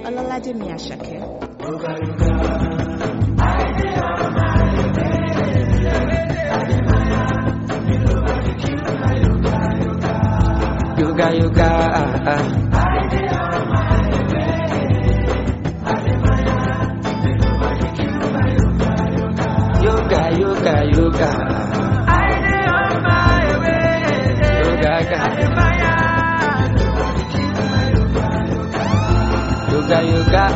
Olalademi Ashake. Yoga, yoga, yoga, yoga, yoga. Yoga, yoga,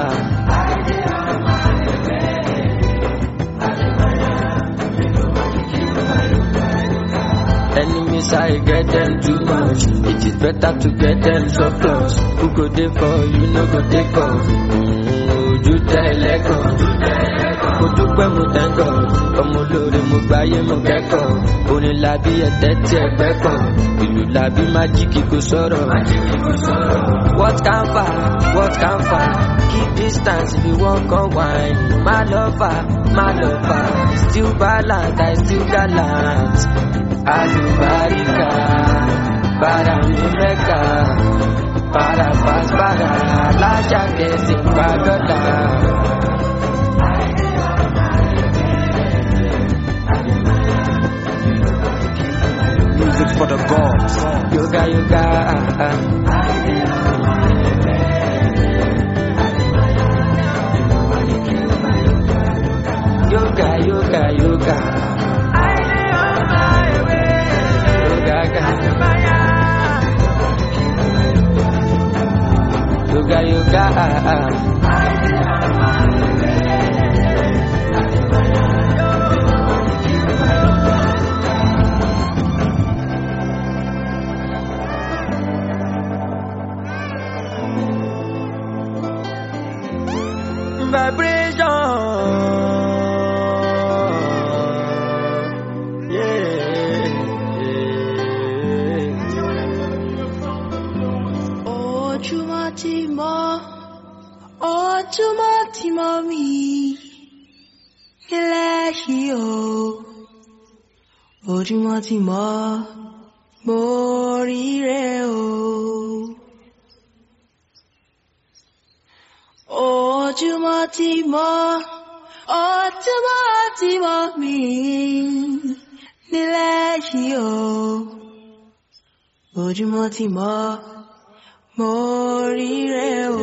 enemies, I get them too much. It is better to get them so close. Who go there for you, no go take off. You tell echo. Mo dúpẹ́ mo thank God. Ọmọ olóore mo gbáyé mo kẹ́kọ̀ọ́. Orin làbí ẹ̀tẹ́ tí ẹgbẹ́ kọ̀. Ìlú làbí májíkì kò sọ̀rọ̀. What can far? Keep distance if you wan come wine. My lover. Still balance, I still gallant. Alubarika, para mi Mecca. Para paz, para la que sin pagoda. Music for the gods. Yoga, yoga. Yoga, yoga, yoga. Yoga, yoga. Vibration. Ojúmọ́ mi ilẹ̀ yìí o. Ojúmọ́ tí mo rí rẹ̀ o. Ojúmọ́ tí mo mi nílẹ̀ yìí o. Ojúmọ́ tí mo rí rẹ̀ o.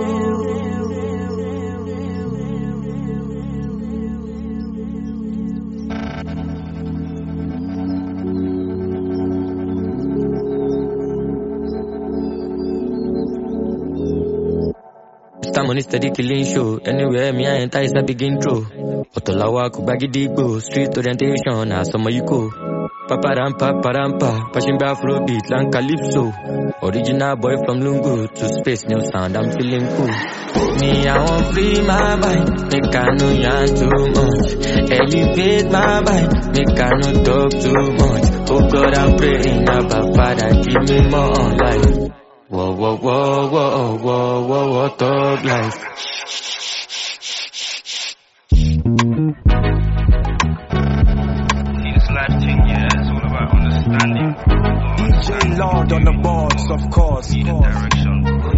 Money steady killing show. Anywhere me I enter is a big intro. Otolawa kubagidigbo. Street orientation as some you go. Paparampa, pushing back Afrobeat and Calypso. Original boy from Lungu to space new sound. I'm feeling cool. Me I want free my mind. Make I know yarn too much. Elevate my mind. Make I no talk too much. Oh God, I'm praying about Father, give me more life. Whoa, thug life. This life thing, yeah, it's all about understanding. DJ Lord on the boards, of course. Need a direction.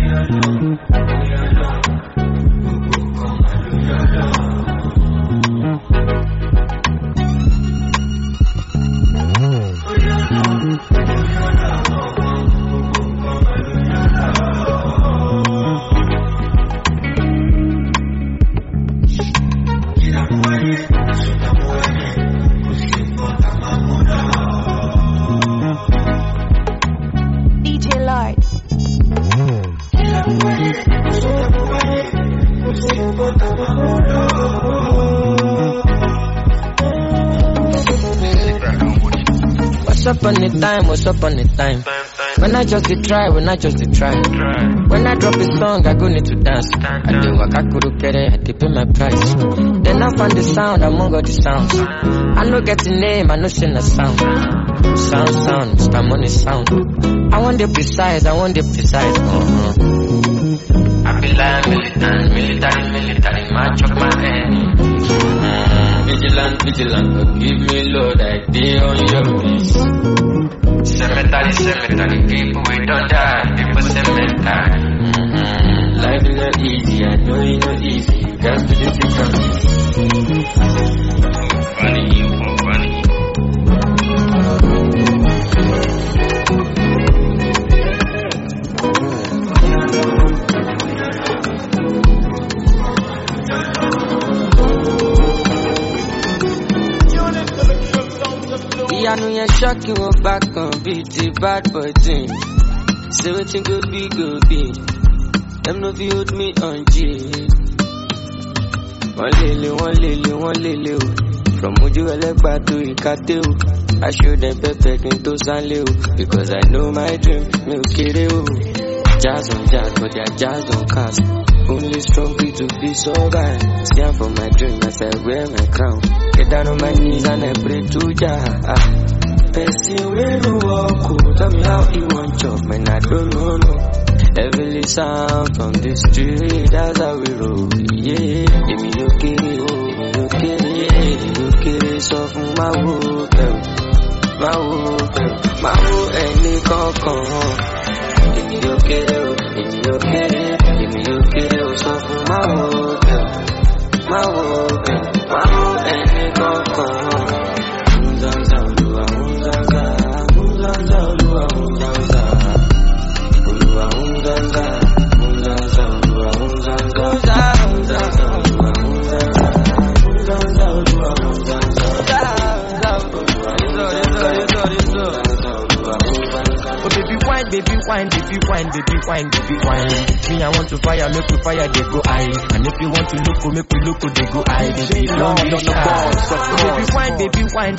What's up on the time? When I just try. When I drop a song, I go need to dance. I do wakakuru kere, I pay my price. Then I find the sound among all the sounds. I no get the name, I no sing the sound. Sound, Mr. Money sound. I want the precise. I be like military, match up my head. Vigilant, give me load, I day on your piece. Cemetery, people we don't die, people cemetery. Life is not easy, I know it no easy, you got to do it. Funny, you for funny. I know you're shocking, we're back on beat, bad boy thing. Say what you go be. Them no view hold me on G. One lily. From Uju Elegba to Ikate. I show them Pepe into Sanleo. Because I know my dream, me kireo. Jazz on jazz, but they're jazz on cast. Only strong to be sober. Stand for my dream as I wear my crown. Get down on my knees and I pray to Jah. Person where no walk, tell me how he want chop, man I don't know. Heavenly sound from the street, that's how we roll. Yeah, give me your kitty, okay, so from my wood, any coco. Give me your kitty, so from my wood, any coco. Baby wine. Me I want to fire, make you fire, they go high. And if you want to look, make you look, they go high. Baby, don't be shy. Baby wine.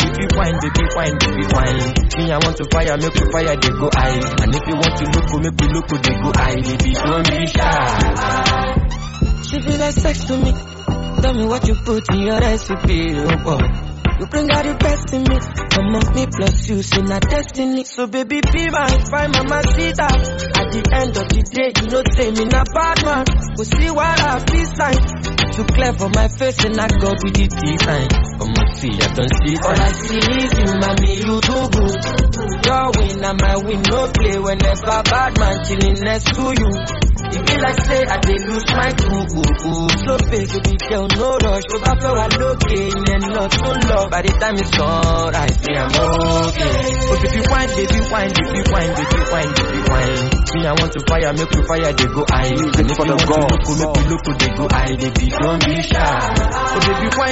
Me I want to fire, make you fire, they go high. And if you want to look, make you look, they go high. Baby, don't be shy. She feel like sex to me. Tell me what you put in your recipe, oh boy. You bring out the best in me. Amongst me plus you, see my destiny. So baby, be my fine mama, see that. At the end of the day, you know, say me not bad man. We'll see what I feel like. Too clear for my face and I go with the design. On my feet, I don't see that. All I see is you, mommy, you do good. Your win and my win, no play. Whenever bad man chilling next to you. It be like say I did lose my cool. So big, baby girl, no rush. Go back for a look and not so low. By the time it's gone, I say I'm okay. But if you wine. Me I want to fire, make you fire, they go high. And if you want to look, they go high. Baby, don't be shy. So baby wine.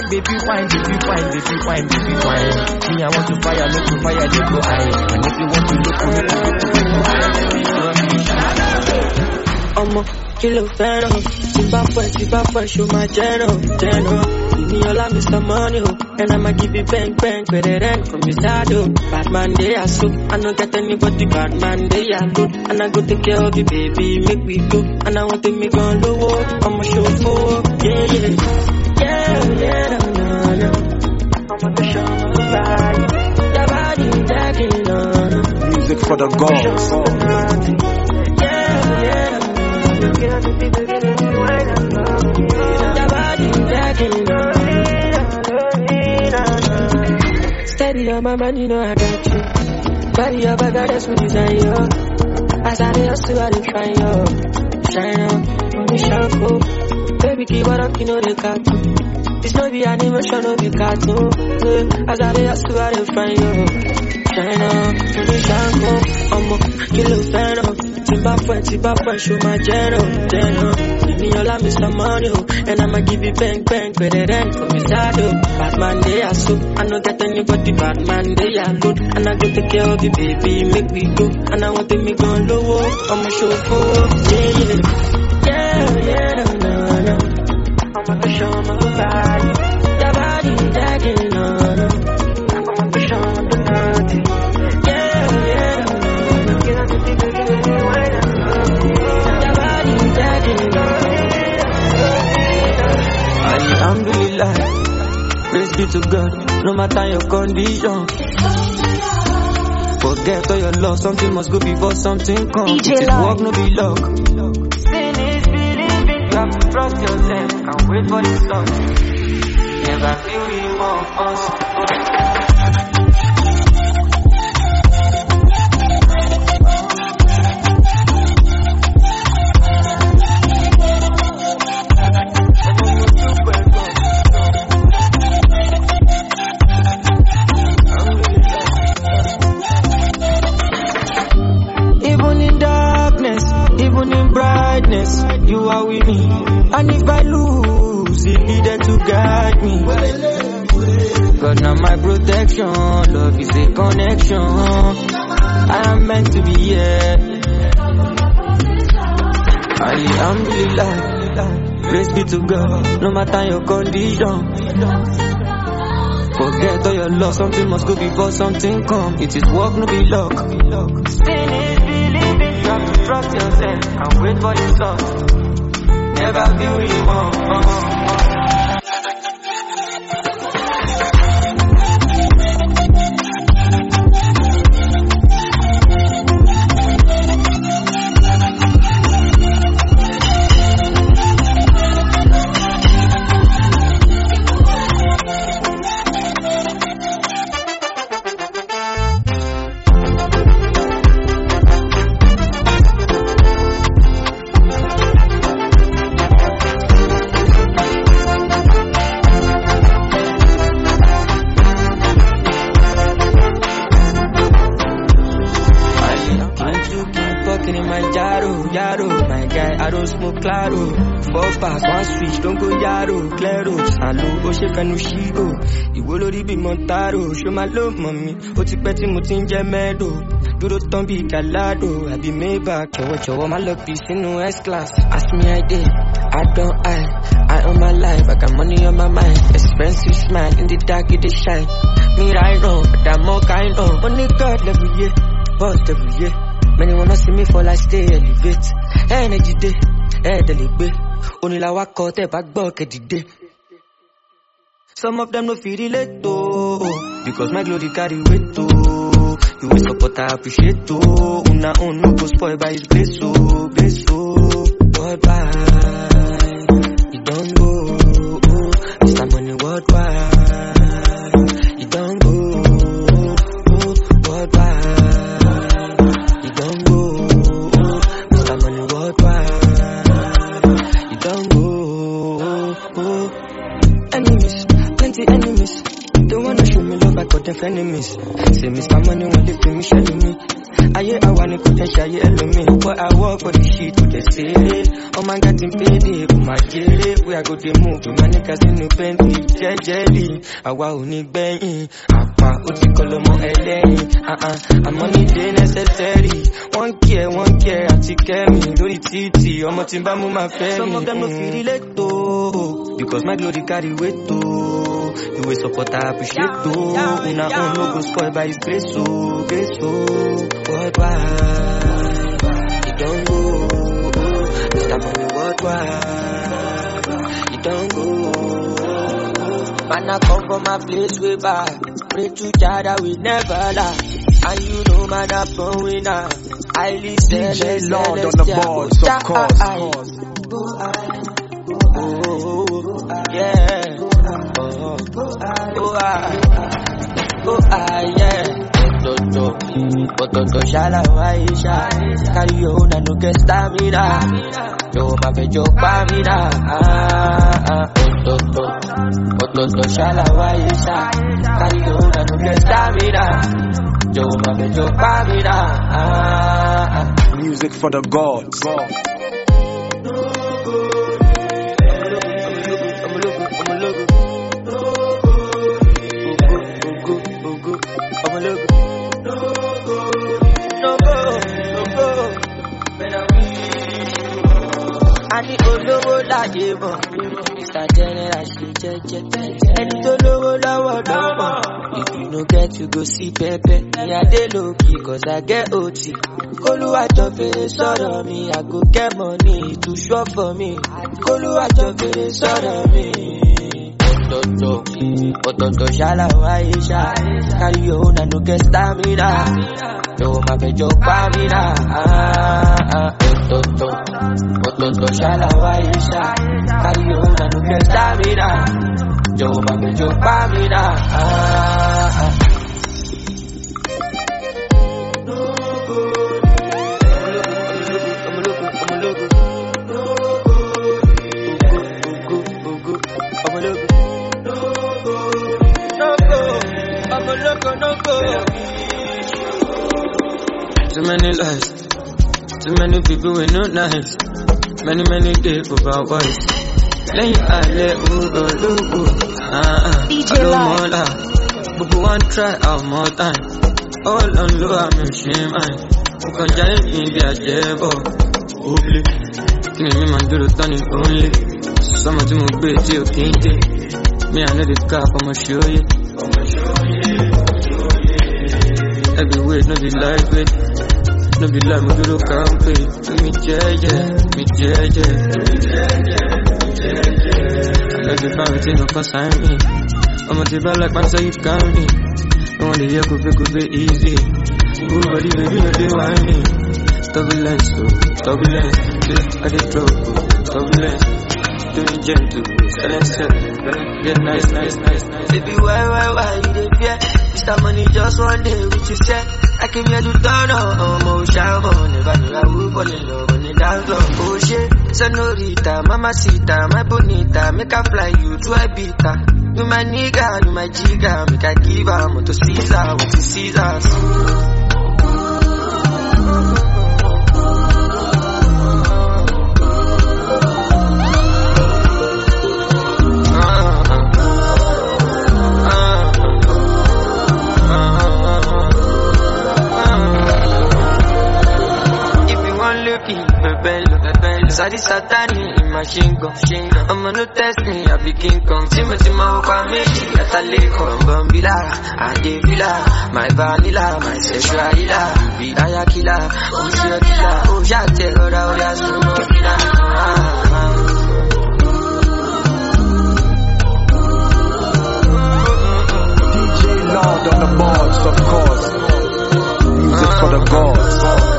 Me I want to fire, make you fire, they go high. And if you want to look, they go high. Baby, don't be shy. Ọmọ kí ló fẹ́ràn tí bá fẹ́ show my general. Give me all of Mr. Money, and I'ma give you bang, better from your side, Bad man, they are so, I don't get anybody, bad man, they are good. And I go take care of you, baby, make we go. And I want to make on the wall, I'ma show for, yeah, no. I'ma go show my body, your body, tagging on. Music for the gods. Yeah. Steady on my man, you know I got you. Body up, I got us with design, yo. As I did, I still had to try, yo. Shine up, on the shampoo. Baby, keep it up, you know the cartoon. This no be animation, no be cartoon. As I did, I still had to find, yo. Shine up, on the shampoo. I'ma kill a fan up. Tí bá fẹ́ show my general. Give me all of Mr. Money, and I'ma give you bang, better from your side, Bad man, they are so, I don't get anybody, bad man, they are good. And I go take care of you, baby, make me go. And I want to make on low, I'ma show for, yeah, no. I'ma go show my body, your body, tagging on. I'ma go show my body, yeah, no. Alhamdulillah, praise be to God, no matter your condition. Forget all your loss, something must go before something comes. It is work, no be luck. Sin is believing, you have to trust yourself and wait for the sun. Never feel remorse. you are with me. And if I lose, it be there to guide me. God now my protection, love is a connection. I am meant to be here. Alhamdulillah, praise be to God, no matter your condition. Forget all your love, something must go before something come. It is work, no be luck. Sin is believing, you have to trust yourself and wait for the sun. Never feel remorse. I don't smoke claro. 4 pass, 1 switch, don't go yaro. Claro, hello, o ṣe fẹnu ṣígò. Ìwọ lórí bí Montaro. Show my love, mommy. Ó ti pẹ́ tí mo ti ń jẹ mẹ́dò. Dúró tán bí Galado. Àbí Maybach. Jọ̀wọ́ má lọ bí sínú S-class. Ask me I did, I don't I own my life, I got money on my mind. Expensive smile, in the dark it dey shine. Me right now, but I'm more kind of. Only God every year, boss every year. Many wanna see me fall, I stay elevate. Energy day, deliberate. Only la wak out e bag buck day. Some of them no feel relate though, because my glory carry weight though. You will support, I appreciate though. Una own no go spoil by his grace so, grace so. Goodbye, you don't go. Mr. Money worldwide, you don't go. Goodbye. Enemies, don't wanna show me love, I got them enemies. Say Mr. Money when they feel me shelling me. I wanna go and shy me. But I work for the shit with the city. Oh my God, in payday, oh my jelly. We are good to move, we man niggas in the Bentley, jelly. I want to bang, apa, uti kolomo LA. I'm on the necessary. One care, I take me. Lori titi, I'm not in Bamu, my family. Some of them no feel relate though, because my glory carry weight though. You will support, I appreciate though. Una own no go spoil by his grace so, grace so. Worldwide, you don't go. Mr. Money worldwide, you don't go. Man, I come from a place way back. Pray to Jah that we never lie. And you know man, I'm born winner. Highly DJ Lord on the boards, of course. Yeah. Yeah. Pototo shala waisha. Carry your own and no get stamina. Yo ma fe jo pamina. Pototo shala waisha. Carry your own and no get stamina. Yo ma fe jo pamina. Music for the gods. Ani olówó láyé mọ̀, Mr. General ṣe jẹ́jẹ́. Ẹni tó lówó lọ́wọ́ lọ́mọ. If you no get you go see pẹ́pẹ́. Ní adé lókì cause I get OT. Kólúwàjọ fèrè sọ̀rọ̀ mi, I go get money to show for me. Kólúwàjọ fèrè sọ̀rọ̀ mi. Pototo shala waisha. Carry your own and no get stamina. Yo ma fe jo pamina. Pototo shala waisha. Carry your own and no get stamina. Yo ma fe jo pamina. Too many lies, too many people with no nice. Many days over voice. Lẹ́yìn alẹ́ ológo. DJ Àlọ́mọ́lá. Gbogbo one try out more time. All on low àmì ṣe máa. Mo kàn jáde ní ibi àjẹ́bọ̀. Olè. Kí ni mi máa dúró tán ní only? Sọ́mọ tí mo gbé tí ò kí ń dé. Me I know the cap, I'ma show you. Every way, no be lightweight. No be like me do the campaign. Me jeje. I love the poverty, no consign me. I'ma take back like man, so you count me. No one the year could be easy. Good body, baby, no they want me. Turbulence, I did trouble, turbulence. Doing gentle, get nice. Baby, why, you dey fear? Mr. Money just one day, which you said. I came here to turn on, oh, shower, never knew I would fall in love on the dance floor. Oh shit, senorita, mamacita, my bonita, make I fly you to Ibiza. You my nigga, you my jigga, make I give her to Caesar, with the Caesars. Sadi Satani in machine gun. I'ma no test me, I be King Kong. Tima Opa Meji, Ataleko, Bambila, Adevila, my vanilla, my sexual healer, Bidaya killer, Usia killer, Ujate, Roda, Oya, Sumo, DJ Lord on the boards, of course. Music for the gods.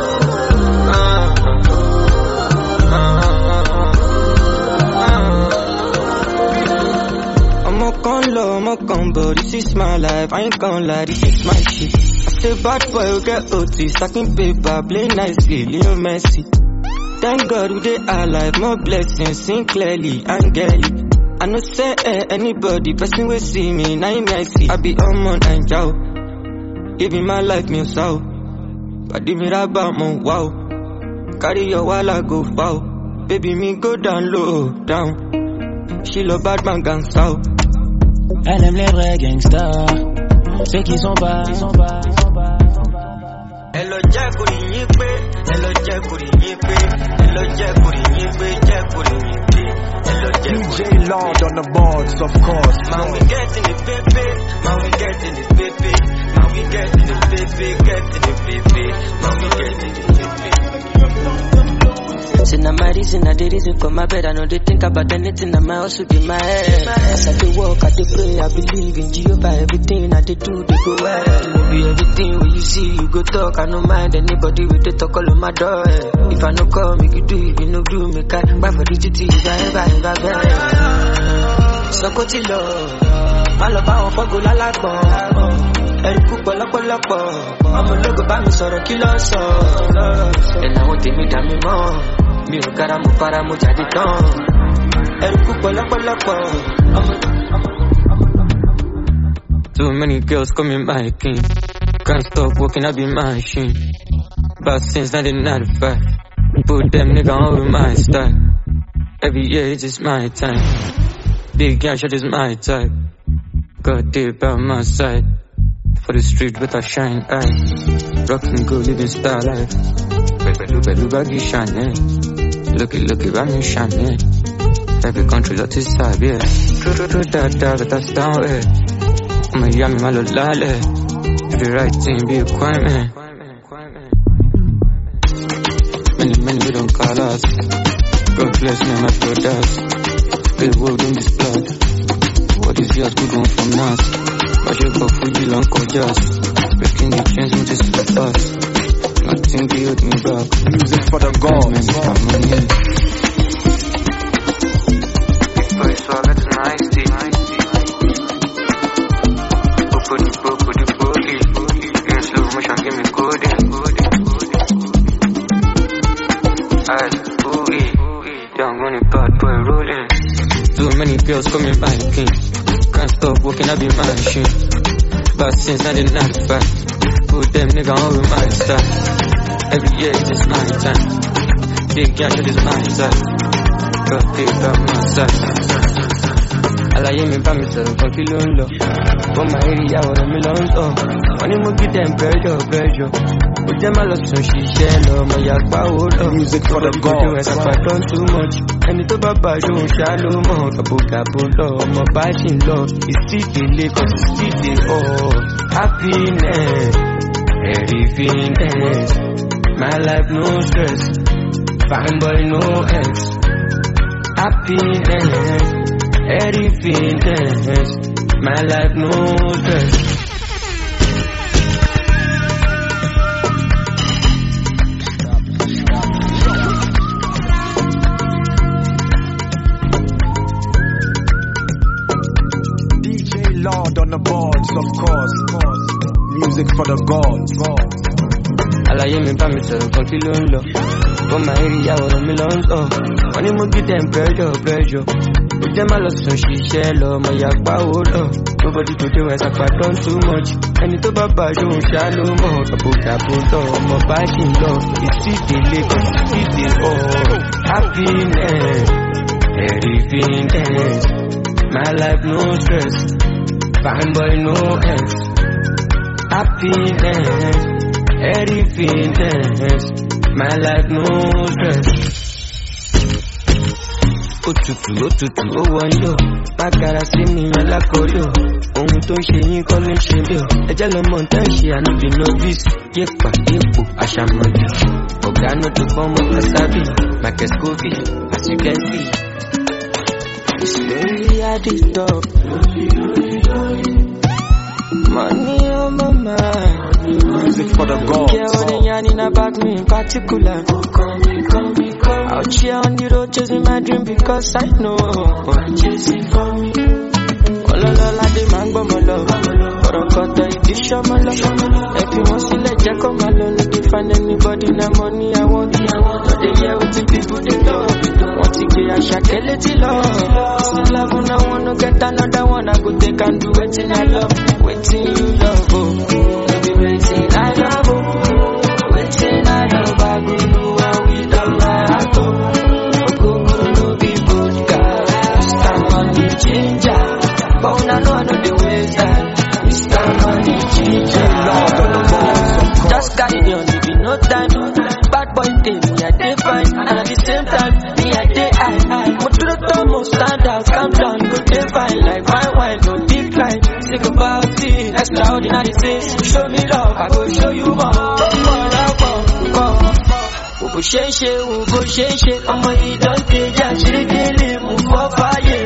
I'm a combo, this is my life, I ain't gon' lie, this is my shit. I say bad boy will get OT, stacking paper, play nicely, Leo Messi. Thank God we dey alive, more blessings, sing clearly, and get it. I know say anybody, person will see me, now you may see. I be on and jow, living my life, me so. But give me that bad man, wow. Carry your wall, I go foul. Baby, me go down low, down. She love bad man, gang south. Elle aime les vrais gangsters, ceux qui sont pas. Elle a déjà couru pé, DJ Lord on the boards, of course. Man, we getting it, baby. Man, we getting it, baby. Man, we getting it, baby. Getting it, baby. Man, we getting it, baby. Say now my reason, I did reason for my bed. I know they think about anything, I might also in my head. As I do walk, I do pray, I believe in Jehovah. Everything I did do, they go well. Will be everything when you see, you go talk. I don't mind anybody with the talk all on my door. If I no call, make you do it, you no do, make I buy for the duty, if I ever get. So go to love, my love, I won't forgo la la bon. Elle coupe lọ́pọ̀lọpọ̀, ọmọ ológo bá mi sọ̀rọ̀ kí ló sọ. Ẹ̀nà àwọn tèmi dà mí mọ́, mi ò kára mo fara mo jáde tán. Elle coupe lọ́pọ̀lọpọ̀, ọmọ. Too many girls coming my king. Can't stop walking, I be my machine. But since 1995, put them nigga on my style. Every year it's just my time. Big gang shit is my type. Got deep by my side. For the street with a shine eye. Rockin' good living style life. Bedu baggy shine. Looky, by me shine. Every country that is side, yeah. True, that's down, yeah. I'm a yummy, my little lale. The right thing be a crime, man. Many we don't call us. God bless me, my brothers. The world in this blood. What is yours, good one from us. But you go Fuji long just breaking the chains with this fast. Nothing to hold me back. Music for the gods. Boy, so I got an iced tea. Put the body. In slow motion, give me coding. Eyes, young money, bad boy rolling. Too many girls coming by king. Can't stop walking, I be my machine. But since 1995, put them nigga on with my style. Every year it's just my time. Big girl, you this myself. Go pick up myself. Àlàyé mi bá mi sọ̀rọ̀ kan kí ló ń lọ. Ó máa rí ìyàwó rẹ̀ mi lọ ń sọ. Wọ́n ní mo kí dem pressure. Ó jẹ́ má lọ sùn ṣiṣẹ́ lọ, ọmọ ìyàpá wo lọ. Music for the gods. Ẹ̀sàpá done too much. Ẹni tó bá bàjọ́ òun ṣá ló mọ̀. Gàbogàbo lọ, ọmọ bá ṣì ń lọ. Ìsídèlé kan ìsídè ọ̀. Happiness, everythingness. My life no stress. Fine boy no ex. Happiness. Everythingness, my life no stress. DJ Lord on the boards, of course. Music for the gods. Àlàyé mi bá mi sọ̀rọ̀ kan kí ló ń lọ. Ó máa rí ìyàwó rẹ̀ mi lọ ń sọ. Wọ́n ní mo kí dem pressure. Ó jẹ́ má lọ sùn ṣiṣẹ́ lọ, ọmọ ìyàpá wo lọ. Nobody today when Ẹ̀sàpá done too much. Ẹni tó bá bàjọ́ òun ṣá ló mọ̀. Gàbogàbo lọ, ọmọ bá ṣì ń lọ. Ìsídèlé kan ìsídè ọ̀. Happiness, everythingness. My life no stress. Fine boy no ex. Happiness, everythingness. My life no stress. Òtútù ó wọlé o, bákàrà sí mi alákòólò. Ohun tó ń ṣe yín kọ́ ló ń ṣe bí o. Ẹjẹ́ lọ mọ̀ tán ṣe ànúbì novice. Yépa yépo àṣàmọ̀dì. Ọ̀gá náà tó gbọ́n mọ́ kásábì. Michael Scoville, as you can see. Slowly at the top. Money on my mind. Music for the gods. Care what they yarning about me in particular. Out here on the road chasing my dream because I know chasing for me. Ololola de mango molo, Korokoto idisho molo. If you want to let Jack come alone, if you find anybody na money I want. But they hear what the people they love. Want to get a shakeleti love. Still love when I wanna get another one. I go take and do waiting I love, waiting you love. Oh, baby waiting I love. Oh, waiting I love. I go do what we don't like. Just carry me on, leaving no time. Bad boy day, me I day fine, and at the same time, me I day high. Motor stand out, calm down, go day fine. Like my wine, no decline. Think about it, extraordinary things. Show me love, I go show you more. Ubo sheshe, ọmọ yìí don take ya, ṣe délé, mo fọ́ fàyè.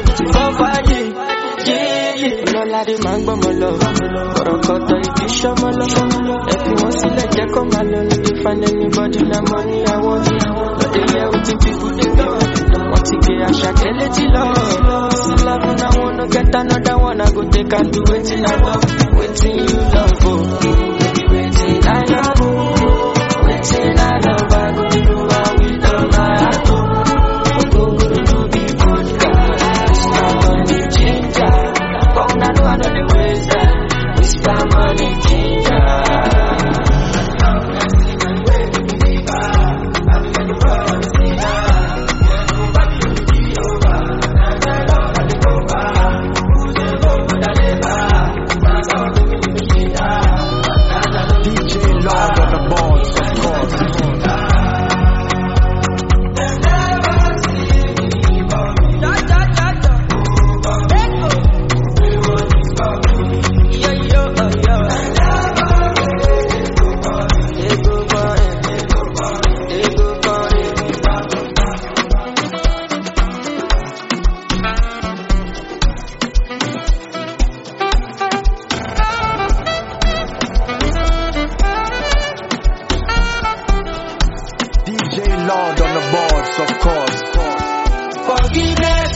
Olóládé máa ń gbọ́ mọ́ lọ, Kọ̀rọ̀kọ̀tọ̀ ìdí ṣọ́mọ́ lọ. Ẹ̀fí wọn sílẹ̀ jẹ́ kọ́ máa lọ, no dey find anybody na money I want. No dey hear wetin people dey talk. Wọ́n ti gbé Àṣàkẹ́ létí lọ. Still love when I wanna get another one, I go take and do wetin I love. Wetin you love, oh. Baby wetin I love, oh. Wetin I love, I go do what we don't like. Go no be vodka, stop on the ginger. I know the ways that we spend money, DJ Lord on the boards, of course. Lord on the boards, of course. Forgiveness.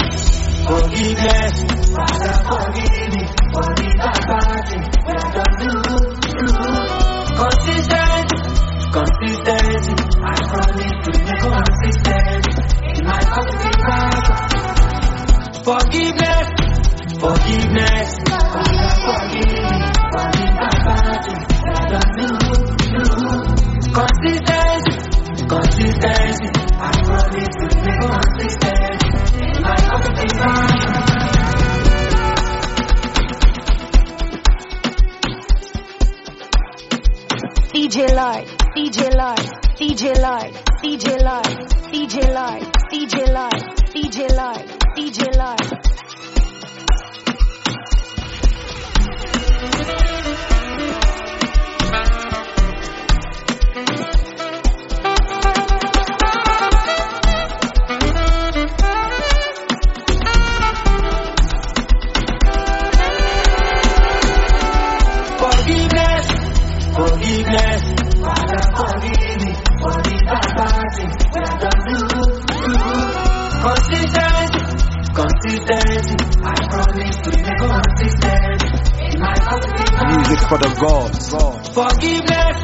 Father, forgive me for the bad thing that I do. Consistency. I promise to be consistent in my positive life. Forgiveness. Father, forgive me for the bad thing that I do. Consistency. I DJ Light, DJ Light, DJ Light, DJ Light, DJ Light, DJ Light, DJ Light. Forgiveness, Father, forgive me for the bad things that I don't do. Consistency, I promise to be consistent in my positive. Music for the gods. Forgiveness,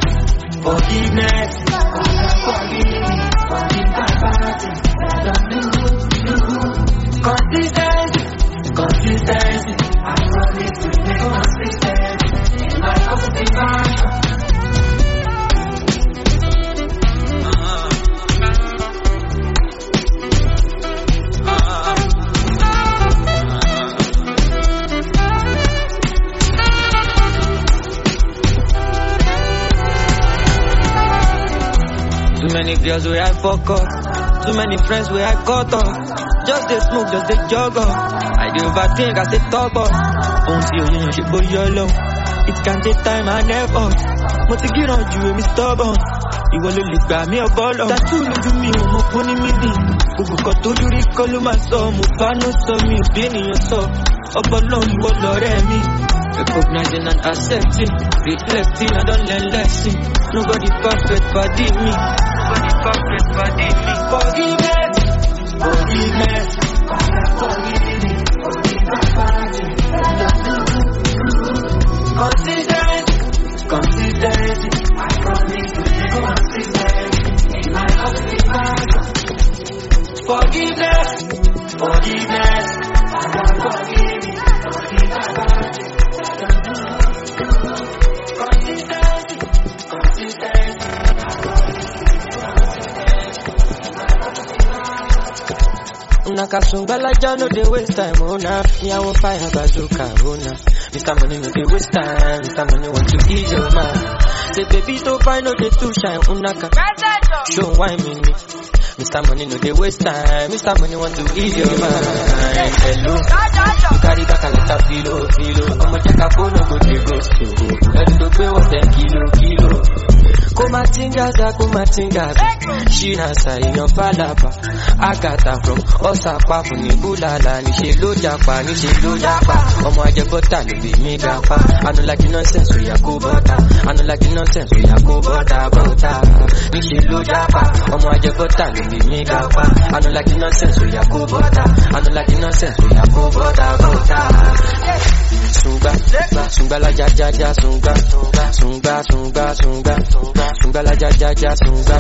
Father, forgive me for the bad things that I don't do. Consistency, I promise to be consistent in my positive action. Too many girls where I fuck up, too many friends where I cut off. Just they smoke, just they jog up. I do overthink, I say talk up. Until you know she boy yellow. It can take time and effort. Mo ti get on you, me stubborn. Ìwọ ló lè gbà mí ọbọlọ. Tàtú lójú mi ò mọ fún ní mídì. Gbogbo kan tó lórí kọ́ ló máa sọ. Mo fánú sọ mi ò bí ènìyàn sọ. Ọbọlọ ìwọ lọ̀rẹ́ mi. Recognizing and accepting, reflecting, I don't learn lesson. Nobody perfect, forgive me. Nobody perfect, forgive me. Forgiveness, Father, forgive me. Forgive my family. Consistency, I promise to be consistent in my positive action. Forgiveness, Father, forgive me. Forgive my family. Nakasumbala no dey waste time, oh nah. Me I want fire bazooka, oh nah. Mr. Money no dey waste time, Mr. Money want to ease your mind. Say baby don't find no dey too shine, unaka. Show why me. Mr. Money no dey waste time, Mr. Money want to ease your mind. Hello, you carry back a lot of filo. I'ma check a phone, no go dey go slow. Let it pay what 10 kilo. Kumatingaza, Shina Sayon Falapa, Agata from Osapa, Nibulala, Nishelo Japa, Omo Ajabota, Libi Migapa, I don't like the nonsense with Yakubota, I don't like the nonsense with Yakubota, Nishelo Japa, Omo Ajabota, Libi Migapa, I don't like the nonsense with Yakubota, I don't like the nonsense with Yakubota, Sunga la jaja, Sunga la jaja, Sunga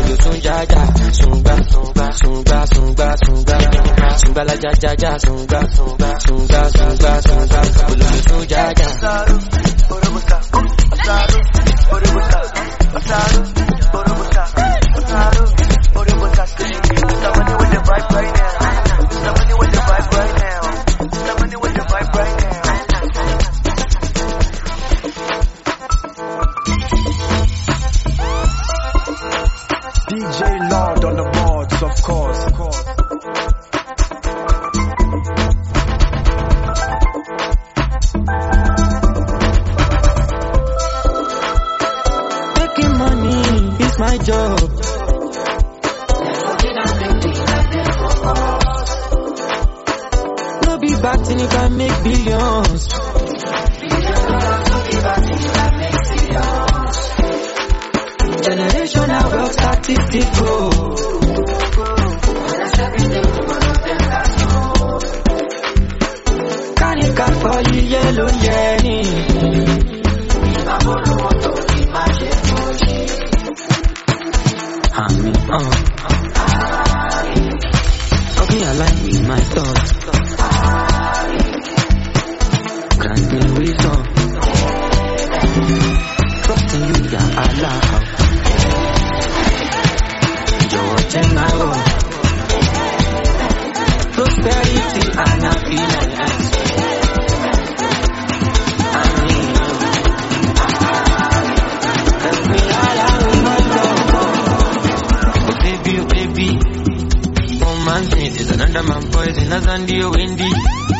la jaja, DJ Lord on the boards, of course. Making money is my job. No be batting if I make billions. Generational wealth statistical. Kanika for you yellow yenny. Okay, I like with my thoughts. Grant me wisdom. Trusting you, yeah, Allah. Check my own prosperity and happiness. I mean, help me all out with my God. man sings, it's another man poison, as on the windy.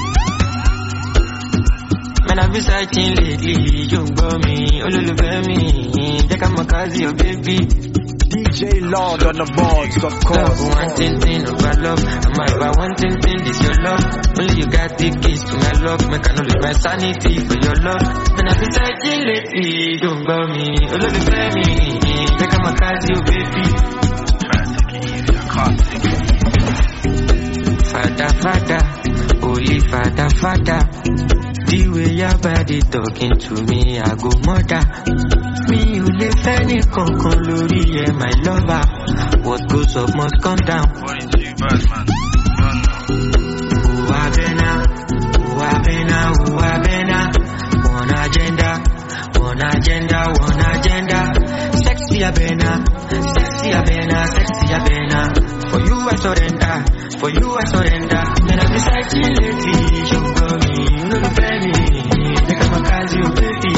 Man, I've been searching lately, you got me, all over me, they come across your baby. DJ Lord on the boards, of course. Love one thing over love. I'm about one thing, this your love. Only you got the keys to my love. Make I know lose my sanity for your love. And I've been searching lately, don't go me. All of the family, they come across you, baby. Father, holy Father. The way your body talking to me, I go murder. Me, you live any conclusion, my lover. What goes up must come down. What is you, bad man? Who have been? One agenda. Sexy abena. For you I surrender. Then I decide to let you show me. You know the baby. Take up my cars, you baby.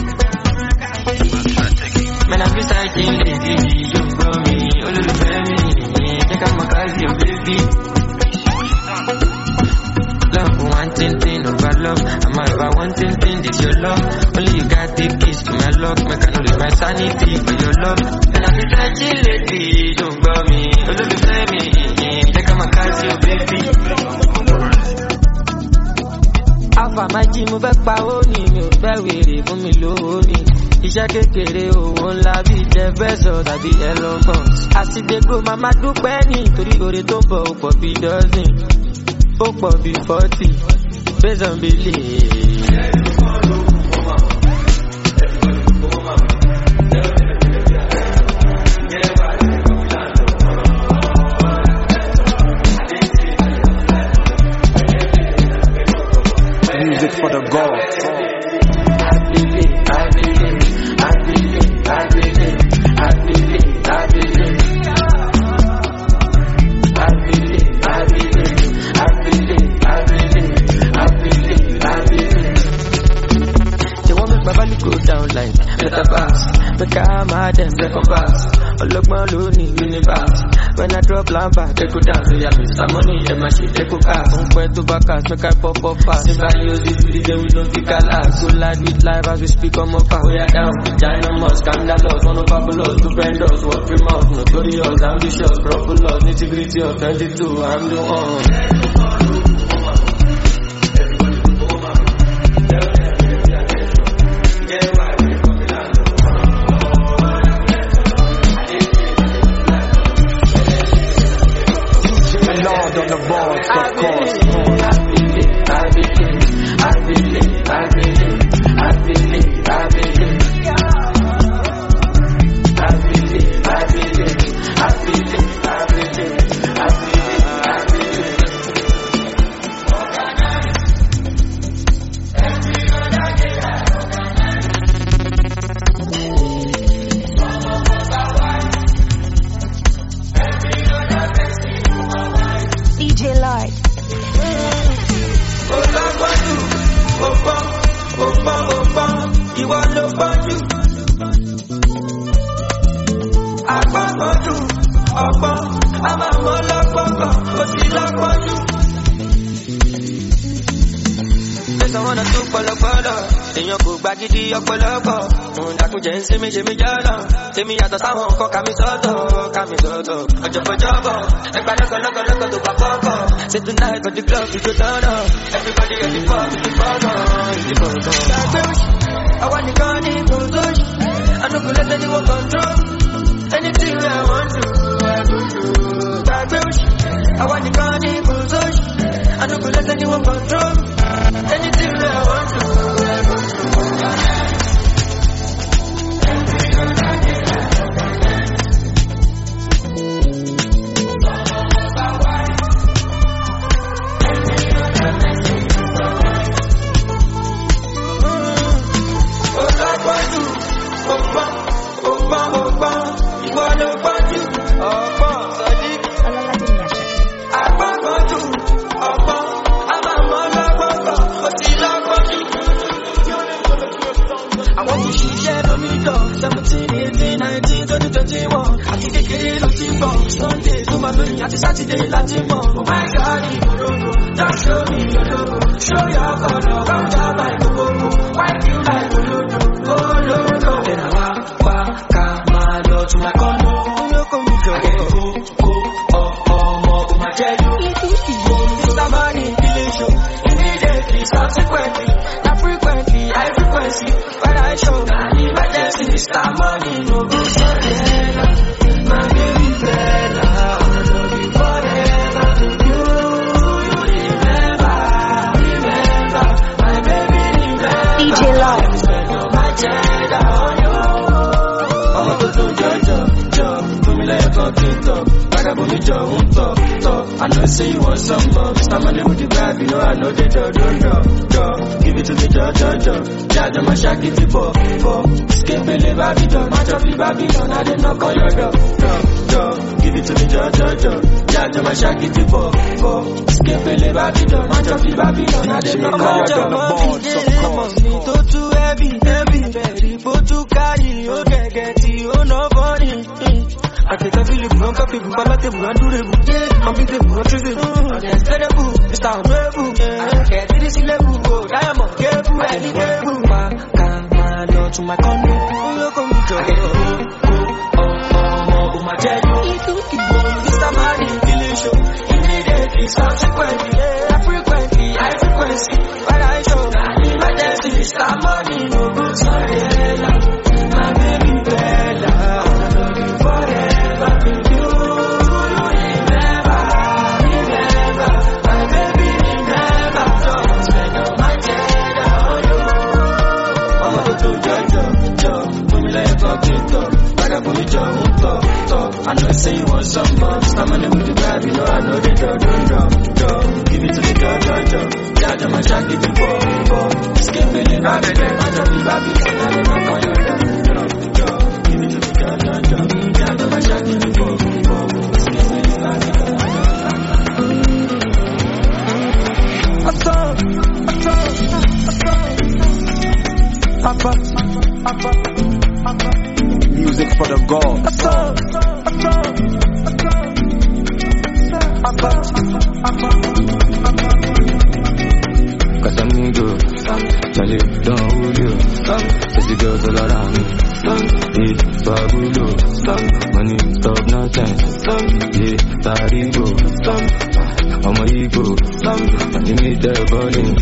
Man, I'm recycling lately, you got me, all of the family, take out my cars, you baby. Love one thing over love, I'm about one thing, this your love. Only you got the keys to my love, make I know lose my sanity for your love. Man, I'm recycling lately, you got me, all of the family, take out my cars, you baby. Alpha, my team, move back, power, you very, for me, low, iṣẹ́ kékeré owó ńlá bí Jeff Bezos tàbí Elon Musk. Àsìdégò màmá dúpẹ́ nítorí oore tó ń bọ̀ ó pọ̀ bí dozen, ó pọ̀ bí 40 based on belief. Music for the gods. When I drop lampa, they go down to your Mr. Money, and my shit, they go cast. On point to back us, make I pop fast. If I use this video, we don't pick a last. So light with live as we speak on my phone. We are down, Dynamos, scandalous, one of fabulous, two vendors, what free mouth, notorious, ambitious, proper nitty-gritty of 22, I'm the one. On the boards, of course. DJ Lord. Someone to follow. Èèyàn kò gba gidi ọ̀pọ̀lọpọ̀. Dàkúnjẹ́ ń ṣe méje jọ́nà. Tèmi yàtọ̀ sáwọn nǹkan kàmí sọ́tọ̀. Ọjọ́bọ̀jọ́bọ̀. Ẹgbà lọ́kọ̀lọ́kọ̀ tó bá kọ́kọ́. Say tonight for the club we go turn up. Everybody ready for the fun. Gbàgbé òṣì, àwa nìkan ní gbòòdò òṣì. I no go let anyone control. Anything I want to, I go do. Gbàgbé òṣì, àwa nìkan ní gbòòdò òṣì. I no go let anyone control. Anything I want to, I go do. going at Saturday, Latimo. Oh my God, just show me your logo. Show your color, come down my logo. Wipe you like Olodo, Olodo. Then I walk, my lord to my condo. You come with your my jello. Mr. Money, delicious. Immediately, subsequently, not frequently, high frequency. When I show, I need my destiny. Mr. Money, no good forever. My baby Bella, I love you forever. You remember, my baby remember. DJ Live. Spend all my cheddar on you. I'm a good Jojo, put me like a talk. Vagabond, talk. I know say you want some more. Mr. Money with the vibe, you know I know the don't. Give it to me, Judge, my shaggy tipo. Skip a live Babylon, match of the Babylon. I didn't knock on your door. Give it to me, Judge, my shaggy tipo. Skip a live Babylon, match of the Babylon. I didn't knock on your door. Me too heavy, very too carry. Oh, get you, no funny. I take a feeling, I'm happy, but I'm durable. I'm beautiful, I'm treatable. I'm incredible, Mr. Unbreakable. I can't do this level, diamond, careful, any careful. My lord to my condo. Look at me, my jello. Mr. Money, delicious. Immediately, subsequently, frequently, high frequency. When I show, I need my destiny. Mr. Money, no good, sorry, my baby Bella. I love you forever. I know say you want some more. Mr. Money with the vibe, you know I know the don't. Give it to the judge, my shaggy before. Skip me the rabbit, I don't be baby, I don't know your give it to the judge, my shaggy before. Skip me the rabbit. Music for the gods. Casamigo, Charlie, don't hold you. Says the girls all around me. Yeah, Babulo, money, stop nonsense. Yeah, Tarigo, I'm a ego. You need the volume.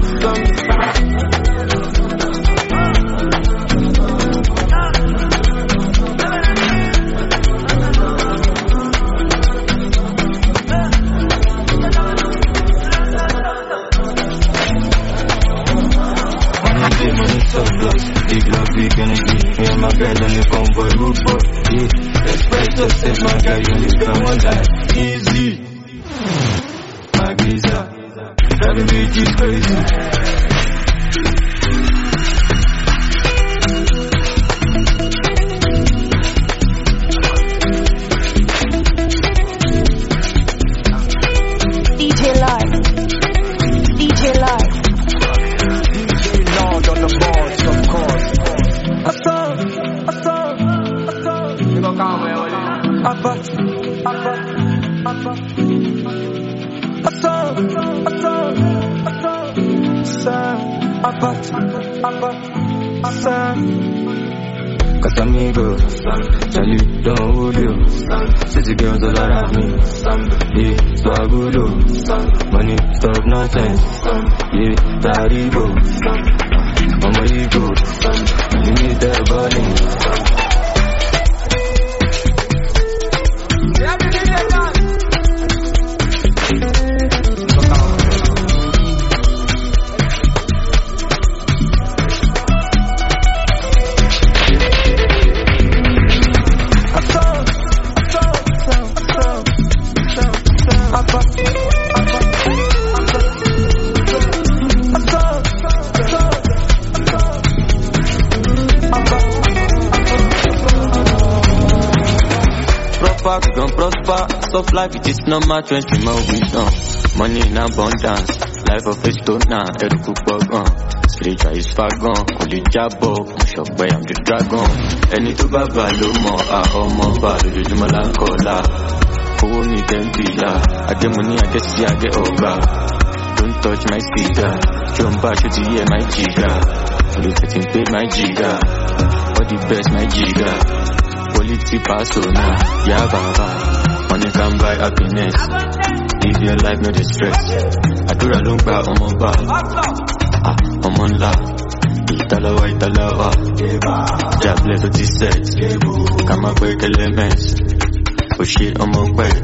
Big love, big energy. Me and my girl on the convoy, root boy. Yeah, espresso, set my guy, you live from one life. Easy. My visa, driving me is crazy. DJ Live. Lord on the boards, of course. You go come where Casamigo, Charlie, don't hold you. Says the girls all around me. Yeah, Babulo, money, stop nonsense. Yeah, Tarigo, I'm a ego. You need that body. We gon' prosper, soft life it is normal, 20 more wisdom. Money in abundance, life of a stoner, eruku pogon. Spiritual is far gone, only jabo, Mushokwe, I'm the dragon. Any to baba lo mo, ọmọ ba, lójoojúmọ́ la ń kọ́lá. Call me empty, yeah. I get money, I get see, I get over. Don't touch my speaker. Jump back to hear my jigger. You can pay my jigger. All the best, my jigger. Quality persona, yeah, baba. Money can buy happiness. Live your life, no distress. I do a long back on my back. I'm on love. Italawa. Just bless what he said. Come up with elements. Oh shit, I'm on way.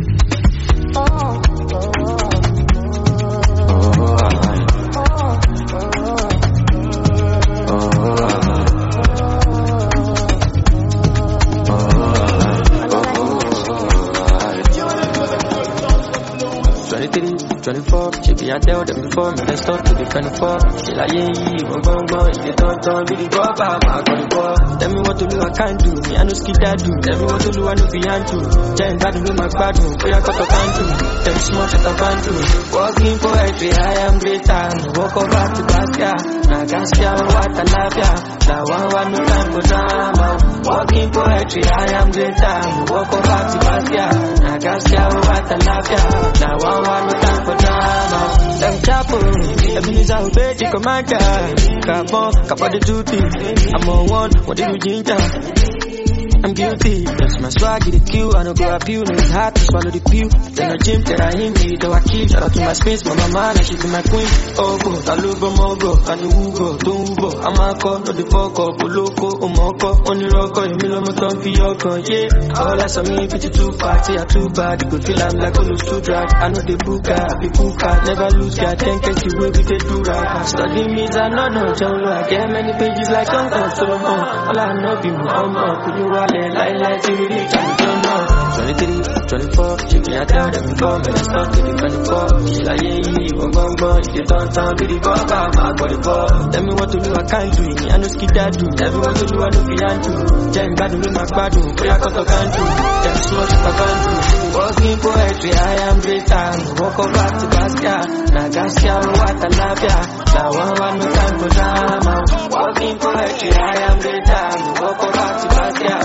I tell them before me, let's start to defend the fall. She like, yeah, if you don't be the bob, I'm gonna go. Tell me what to do, I can't do. Me, I know skid that do. Tell me what to do, I know beyond to. Giant bad do my bad do. Boy, I got a can do. Tell me small shit I can do. Walking poetry, I am greater. Walk over to Baskia. Nagaskia, what I love ya. Now one no time for drama. Walking poetry, I am greater. Walk over to Baskia. Nagaskia, what I love ya. Now one no time for drama. Them chapo, Ebenezer obey the commander. Cap the duty. I'm on one, what did you ginger? I'm guilty, that's my swag, the kill. I don't go up you, no it's hard to swallow the pill. Then I gym, then I hit me, though I kill. Shout out to my space, my mama, she be my queen. Oh go, I love Mogo, and the Ugo, don't Ugo. I'm a call, no the fuck up, Oloko, Omoko, only rock, you know my tongue for your con, yeah. All I saw me, bitch, too fat, yeah, too bad. You could feel I'm like Olu Sudrak. I know the booker, I be booker, never lose, yeah, 10 you will be the do-rag. Study me, I know, John, I get many pages like Uncle Solomon. All I know be Muhammad, could you walk? Like to reach, I don't know. 23, 24, she can't tell them before me. Let's start to the 24. She like, yeah, if you don't be the bob, I'm for the ball. Tell me what to do, I can't do. Me, I know skid that do. Tell me what to do, I know beyond to. Giant bad do, my bad do. Boy, I got a can do. Tell me small shit I can do. Walking poetry, I am greater. Walk over to Baskia. Nagaskia, what I love ya. Now one no time for drama. Walking poetry, I am greater. Walk over to Baskia.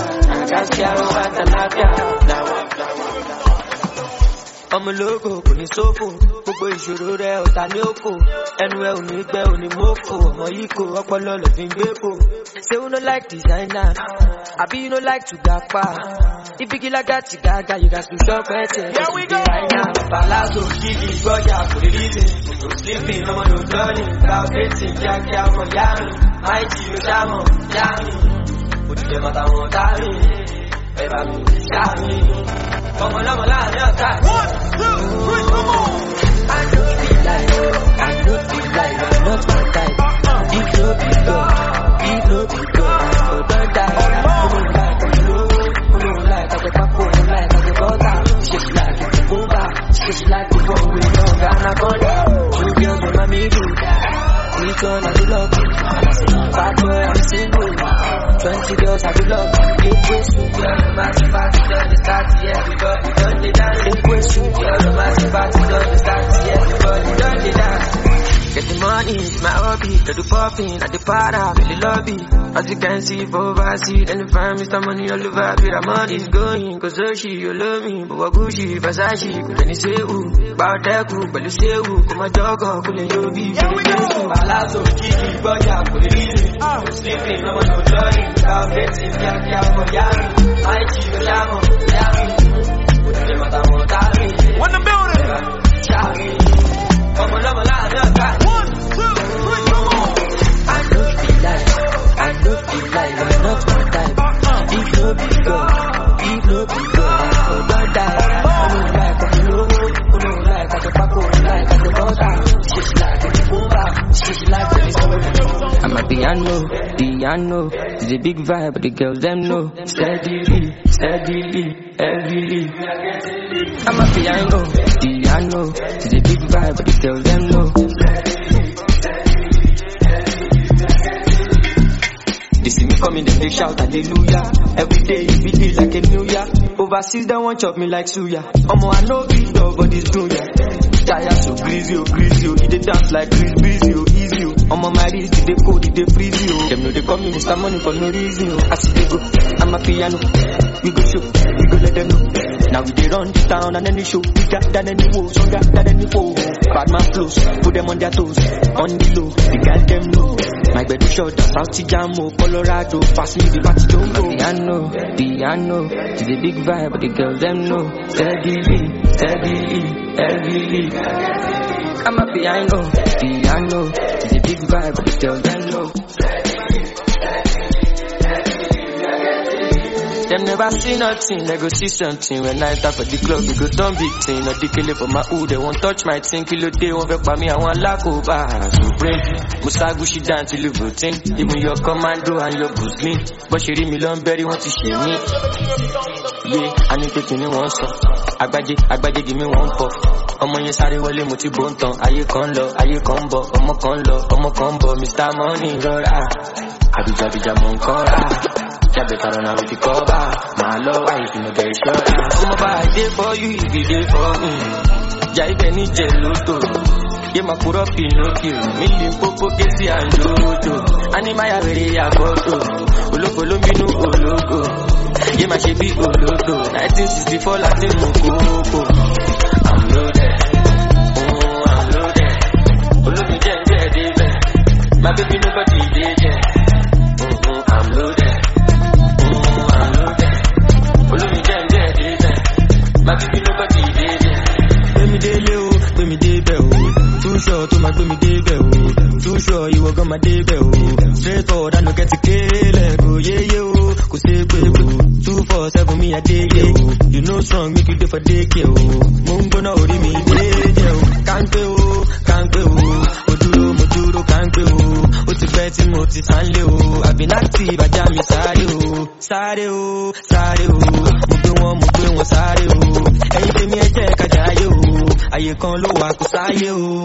ọmọ ológo kò ní sófò gbogbo ìṣòro rẹ ọ̀tá ní òkò ẹnu ẹ ò ní gbẹ ò ní mọ́fò ọmọ yìí kò ọpọlọ lọ fi ń gbé bò. Say you no like designer àbí you no like to gapa ibigilaga ti gaga you gats to shop ẹsẹ̀ ẹsẹ̀ designer. Palazzo kìkì gbọ́jà kò lè rí mi sleeping ọmọ ló lọ́ọ̀nì gba ọ̀fẹ́sì kíákíá ọmọ yá mi àìjì ló dámọ̀ yá mi òdìdẹ mọ́ta wọn tá mi. Baby, me, come on, láàrin ọ̀tá. 1, 2, 3, come on. I know feel like you're not my type. If no be God, I don't die. Who don't like the papo, who like the butter. She's like the bomba, she's like the bomb with no Anaconda. You girls are my amigo. We gonna do love you. Bad boy, I'm single. 20 girls, I do love you. Massive party, done the start, everybody done the dance. Massive party, done the start, everybody done the dance. Get the money, it's my hobby. Get the popping at the para, really lobby. As you can see, for overseas, and the fam, Mr. Money all over. Where the money's going, cause Hershey, you love me. But what Gucci, Versace, couldn't say who. Bout that cool, but you say who. Come on, dog, couldn't you be? Palazzo, Kiki, Boya, couldn't easy. Sleeping, no one no journey. Bout dating, yeah, for Yami. I keep a yamo, Yami. Put them at the Montari. When the building, Charlie. Come on, I'm alive, 1, 2, 3, come on. I don't feel like you're not my type. If no be God, I don't die. I don't like the papo, like the butter. She's like the bomba, she's like the I'm a piano, it's a big vibe, but the girls them know. Steadily, heavily. I'm a piano, it's a big vibe, but the girls them know. They see me coming, they shout hallelujah. Every day like a new year. Overseas they want chop me like suya. I know big dog, but it's true, yeah. Tire so greasy, he dey dance like Chris Breezy, easy. I'm on my wrist, they code, they freeze you. Them know they call me Mr. Money for no reason. I see they go, I'm a piano. We go show, we go let them know. Now we they run the town and then they show. We got that any woes, on that any foe. Bad man flows, put them on their toes. On the low, the girl them know. My bed is short, South Jamo, Colorado. Pass me the party, don't go. Piano, it's a big vibe, but the girls them know. Steadily, heavily. I'm a piano, it's a big vibe, but the girls them know. Them never see nothing, they go see something. When I start for the club, we go done big thing. Not the killer for my hood, they won't touch my thing. Kilo day, won't vex by me, I want lack over. So brain, Musagushi down till you voting. Even your commando and your Bruce Lee. But she read me long berry, want to share me. Yeah, I need to give me one song. Agbaje, give me one puff. Ọmọ yẹn sáré wọlé mo ti bó ń tan. Ayé kan lọ, ayé kan bọ̀. Ọmọ kan bọ̀. Mr. Money rọra. Àbíjà mò ń kọ́ra. Yeah, better run out with the cover. My love, I used to know very sure. Come over, I did for you, if you did for me. Jai Benny Geluto. Yeah, my put up Pinocchio. Million Popo, Casey and Jojo. Animaya very a photo. Oloko Lombino, Oloko. Yeah, my Shebi Oloko. 1964, Latin Mokoko. I'm loaded. Oh, I'm loaded. Oloko Jen, my baby nobody did it. I'm loaded. My baby nobody did it. Let me day bell. Too sure to my baby day bell. Too sure you were gonna day bell. Straight forward, I no get to kill. Yeah, go say baby. 247 me a day, yeah. You know strong, make you do for day, yeah. Mungo no ori me day, yeah. Can't go. Mojuro can't go. Oti beti moti sanle. I've been active, I jam me sare. Mo gbé wọn sáré o. Ẹyin tèmi ẹ jẹ́ ká jayé o. Ayé kan ló wà kó sáyé o.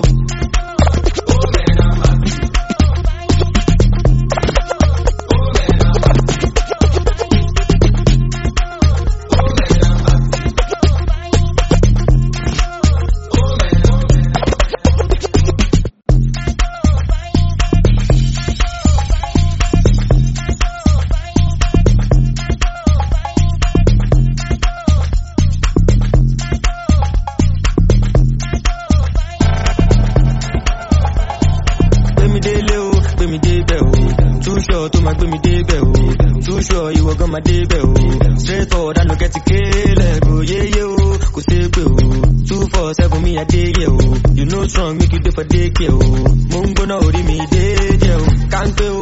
My day bell. Straight forward, I no get to kill. Yeah, go say bell. 247 me a day, yo. You know strong, make you do for day, yo. Mungo no ori me day, yo. Can't go.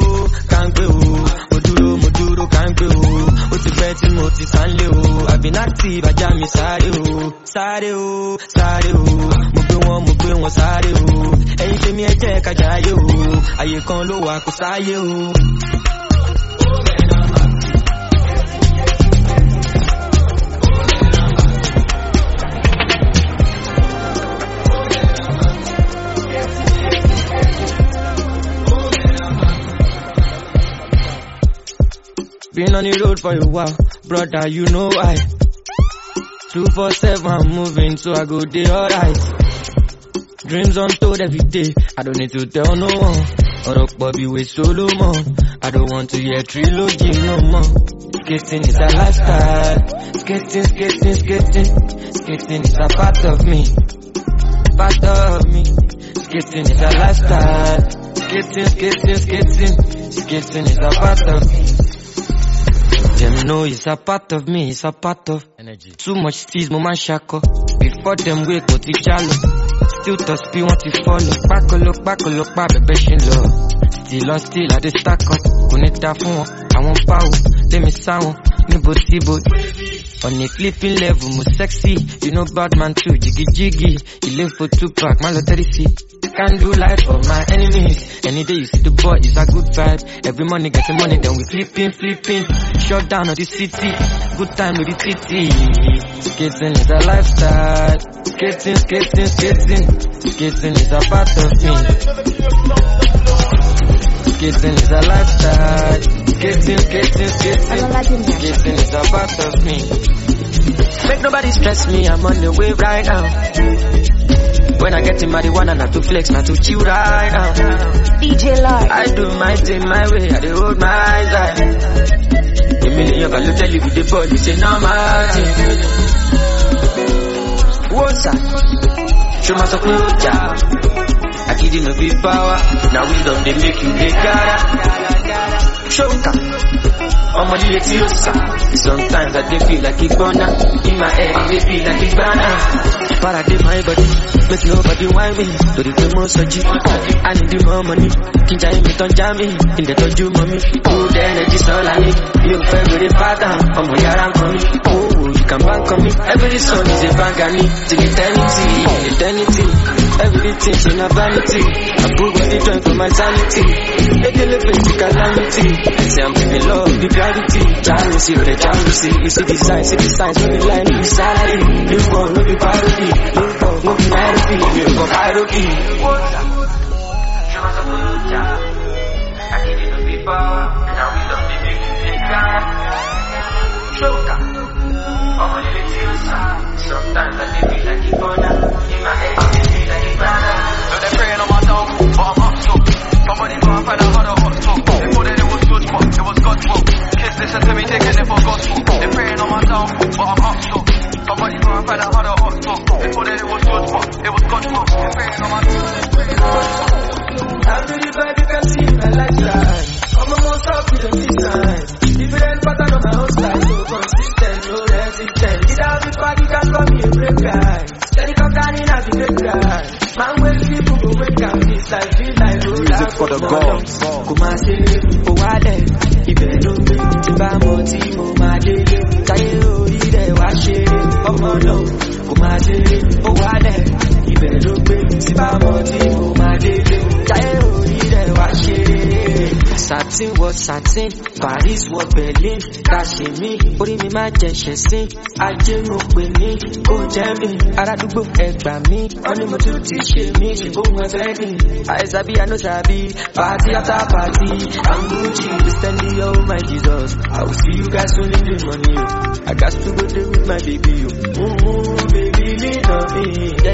Mojuro can't go. Oti beti moti sanle. I've been active, I jam me sare o. Mo gbé wọn sáré o. Ẹyin tèmi ẹ jẹ́ ká jayé o. Ayé kan ló wà kó sáyé o. Been on the road for a while, brother, you know why. 247, I'm moving, so I go day alright. Dreams untold every day, I don't need to tell no one. Orok Bobby with Solomon, I don't want to hear trilogy no more. Skating is a lifestyle, skating is a part of me. Skating is a lifestyle, skating is a part of me. Them know it's a part of me, it's a part of energy. Too much steez, man shako. Before them wake up, it's shallow. Still to speed, want to follow. Back look, baby, she low. Still, I just stack up. Kunita phone, I want power. Let me sound, me boat. On a flipping level, more sexy. You know bad man too, jiggy. You live for 2 pack, my lottery fee. Can't do life for my enemies. Any day you see the boy, it's a good vibe. Every morning getting money, then we flipping. Shut down on the city. Good time with the city. Skating is a lifestyle. Skating. Skating is a part of me. Skating is a lifestyle. Skating. Skating is a part of me. Make nobody stress me, I'm on the wave right now. When I get Smoking marijuana, not to flex, not to chill right now. DJ Light. I do my thing my way, I do hold my side. A million can tell you with the body, say no matter. What's up? Show my support, job. I didn't know big power. Now we don't they make you big cara. Show up. I'm a little sometimes I dey feel like it's gonna. In my head, they feel like it's gonna. But I did my body, make nobody whine me. To the most of you, I need the more money. Kinja me don't jam me, in the touch you mommy. Good energy, all I need. You favorite pattern, I'm a yaran for me. Oh, you can bank on me. Every song is a bank on me. Till eternity, everything's in a vanity. I put the joint for my sanity. They kill a physical calamity. Say I'm giving love, the gravity. Jealousy, the jealousy. You see the signs, no be line, no be salary. You want, no be parody. You want, no be narrative. You want hierarchy. I need it to be power. Now we don't need it to be God. Choker. I'm a little sad. Sometimes I feel like it's gonna. In my head, I feel like it's gonna. So they're praying on my dog, but I'm up so. Somebody go and find a harder hot talk. They thought that it was good, but it was God's fault. Kids listen to me, taking it for gospel. They're praying on my dog, but I'm up so. Somebody go and find a harder hot talk. They thought that it was good, but it was God's fault. They're praying on my dog. I'm really vibe, you can see my lifestyle. I'm a monster with a design. Different pattern on my own style, so consistent, no resistance. Without the party, can call me a brave guy. Steady cocaine, I'll be a great guy. Man, when people go wake up, it's like feel like roll Music for the gods. Come on, say, oh, wale. If you don't be, if I'm on team, oh, my day. Tayo, ide, wash it. Oh, no. Come on, say, oh, wale. If you don't be, if I'm on team, oh, my day. Tayo, ide, wash it. Satin was satin, Paris was Berlin. Cash me, orí mi máa jẹ̀ṣẹ̀ sí. Ajé mo pè ní, kò jẹ́ mi. Arádúgbò ẹgbà mi, wọ́n ní mo tún ti ṣe mí. Ṣùgbọ́n wọn fẹ́ mi, àìsàbí àná sàbí. Party after party, I'm Gucci, steady, oh my Jesus. I will see you guys soon in the money. I got to go there with my baby. Baby, lean on me.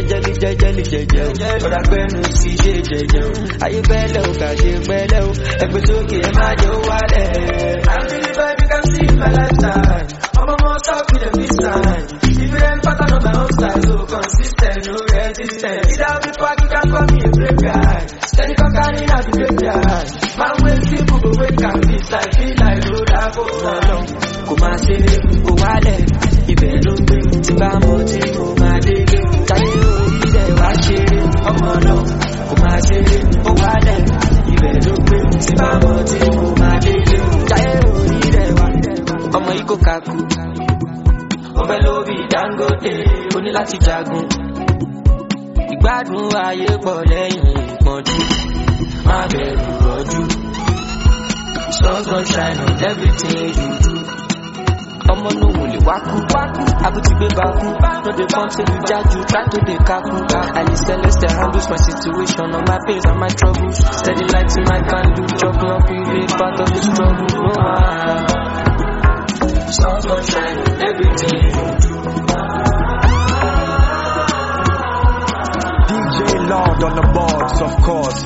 Jẹ́jẹ́lì. Ọ̀rọ̀ pẹ̀lú sí ṣe jẹjẹun. Ayé pẹ̀lẹ́ ò kà ṣe pẹ̀lẹ́ ò. Ẹgbẹ́ sókè ẹ má jẹ́ ó wálẹ̀. I'm really vibe, you can see my lifestyle. I'm a monster with a design. Different pattern on my own style, so consistent, no resistance. Without the party, you can call me a brave guy. Steady cocaine, I'll be great guy. Man, when people go wake up, it's like feel like road I go along. Come on, say, oh, wale. If you don't be, if I'm on team, oh, my day. Tayo, ide, wash it. Oh, no. Come on, say, oh, wale. If you don't be, if I'm on team, oh, my day. Tayo, ide, wash it. Ọmọ ikó kaku. Ó fẹ́ ló bí Dangote, ó ní láti jagun. Ìgbádùn ayé pọ̀ lẹ́yìn ìpọ́njú. Má bẹ̀rù rọ́jú. Sun gon shine on everything you do. Ọmọ no wò lè wákú. Àbútí gbé bakú. No dey come say you jájú. Try to dey kaku. I dey celeste handles my situation. All my pains and my troubles. Steady light in my candle. Chopping up you be part of the struggle. No sun gon shine on everything you do. DJ Lord on the boards, of course.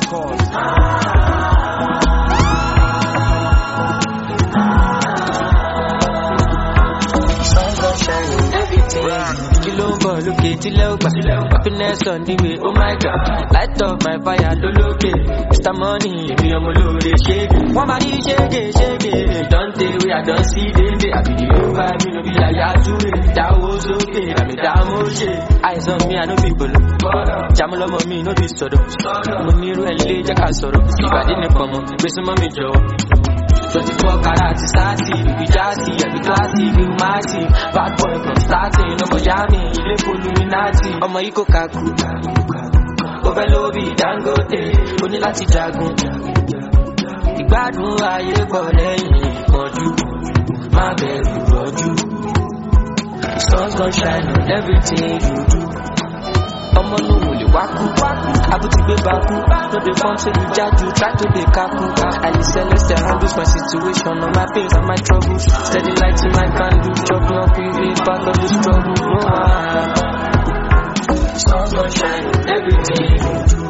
Lókè tílẹ̀ ó gbà, happiness on the way, oh my God. Light up my fire lólókè, Mr. Money, èmi ọmọ olóore ṣége. Wọ́n máa ní ṣége, don't tell we I don't see dédé. Àbí the over mi ló bí láyà túwé. Dáwó sókè, àmì dáwó ṣe. Àìsàn mi àná bí gbòòlò. Jàmú lọ́mọ mi ló bí sọ̀dọ̀. Mo ní irú ẹ̀ lé jẹ́ ká sọ̀rọ̀. Ìbàdí nìkan mọ̀, gbèsè mọ́ mi jọ̀wọ́. 24 karat sati, we jazzy, every classy, we mighty. Bad boy from starting, no Miami, ilé Illuminati. Ọmọ yìí kò kaku, ó fẹ́ ló bí Dangote, ó ní láti jagun. Ìgbádùn ayé pọ̀ lẹ́yìn ìpọ́njú, má bẹ̀rù rọ́jú. Sun's gon shine on everything you do. Ọmọ no wò lè wákú, àbútí gbé bakú. No dey come say you jájú, try to dey kaku. I dey celeste handles my situation, all my pains and my troubles. Steady light in my candle, chopping up you be part of the struggle. No, sun's gon shine on everything.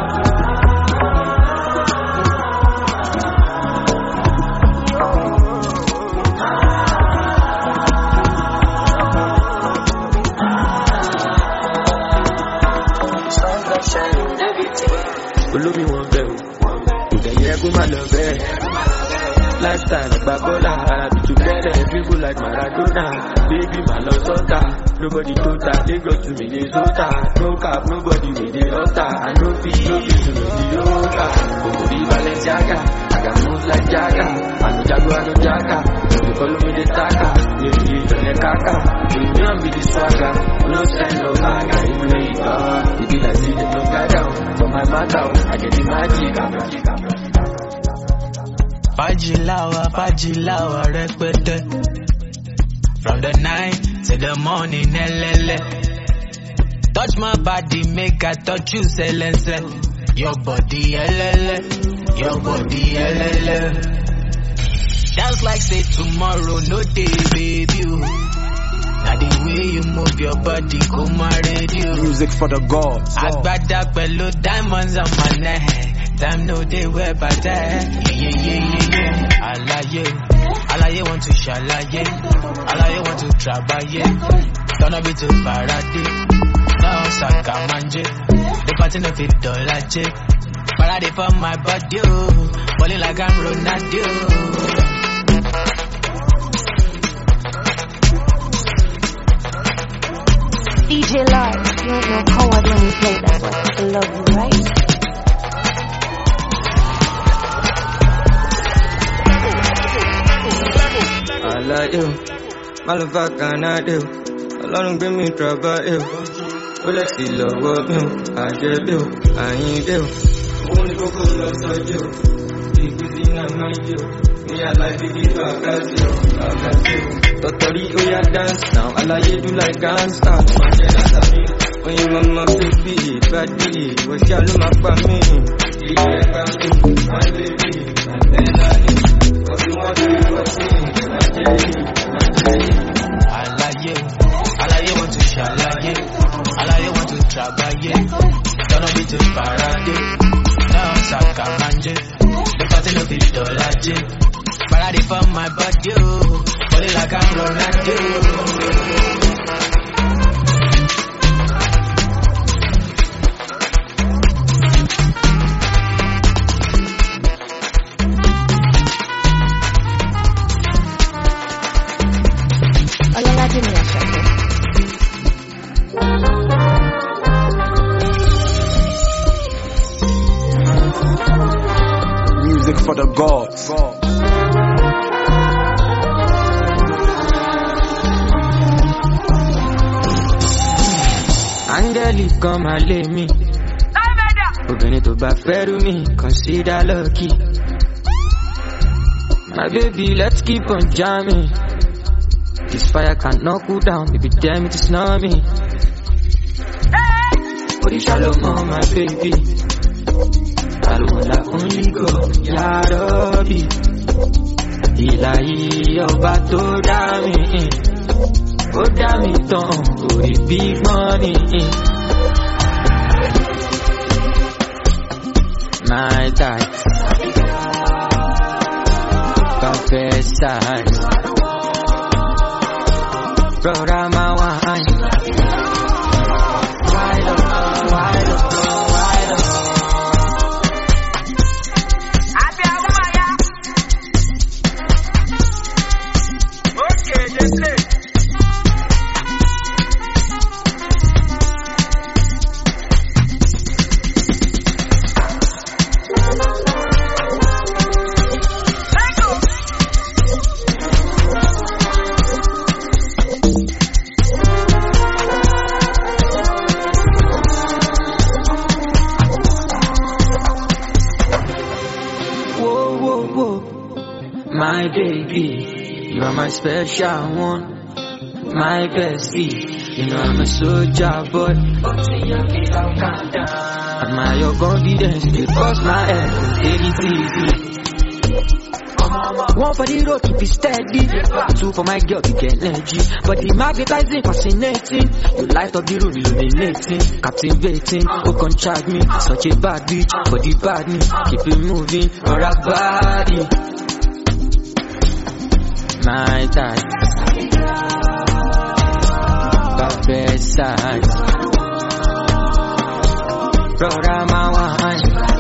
Olómi wọn bẹ̀ o, ìdẹ̀yẹ kó má lọ bẹ́ẹ̀. Lifestyle àgbà bọ́lá, àbí together, people like Maradona. Baby má lọ sọ́tà, nobody tó ta, Lagos to Minnesota. No cap, nobody with the altar. I no fit to the yoga. Òbí Balenciaga, I got moves like Jagga. I no jago, I no jagga. They call me the Taka, they be the Kaka. You don't be the swagger, no send no bagger. Even though you talk, it be like see them no guy down. For my matter, I get the magic. Fajilawa, rẹpẹtẹ. From the night to the morning, LLA. Touch my body, make I touch you, selese. Your body, LLA. Your body, LLA. Dance like say tomorrow, no day, baby. Now the way you move your body, go my radio. Music for the gods. Agbada pẹ̀lú diamonds on my neck. Time no day where but yeah. Alaye want to shalaye. Alaye want to trabaye. Turn up it to Faraday. Now Sakamanje. The party no fit dolaje. Parade for my body, oh. Balling like I'm Ronaldo. DJ Live, you don't know how I when you play that one. I love you, right? Alaye o, motherfucker náà dé o, Ọlọ́run gbé mi trouble ẹ o, ó lè sì lọ́wọ́ mi o, àjẹbí o, àyíndé o, owó ní kókó lọ sọ́jú o, ìgbésí náà máa ń jẹ o, ní aláìbí kíkọ́ àkásí o, tọ̀tọ̀rí ó yá dance now, Alaye do like gangster, májẹ̀ látàbí, oyin mọ́mọ́ bébí, ìbádí, ìwọ̀ṣà ló máa pa mí, ilé ẹ̀ka mi, my baby, àtẹ̀láni, ọdún wọn tó yẹ wọ́n sí. Alaye want to shalaye. Alaye want to trabaye. Turn up it to Faraday. Now Sakamanje. The party no fit dolaje. Parade for my body, oh. Balling like I'm Ronaldo. Music for the gods. Angeli come and lay me. Obìnrin tó bá fẹ́rù mi, consider lucky. My baby, let's keep on jamming. This fire can't knock you down, baby, damn it, it's not me. Body shallow, my baby. I don't wanna only go, ya Rabbi. Ilahi, ọba tó dá mi, ó dá mi tán, orí big money. My type, confess time. Brother, my wine. Wide up, wide up, wide up. Okay, just say. My baby, you are my special one, my bestie. You know I'm a soldier boy. Admire your confidence, you cross my head, take it easy. One for the road, keep it steady. Two for my girl, to get energy. But the magnetizing, fascinating. You light up the room, illuminating. Captivating, who can charge me? Such a bad bitch, but the bad me. Keep it moving, or a body. My type. Perfect size. Brother, my wine.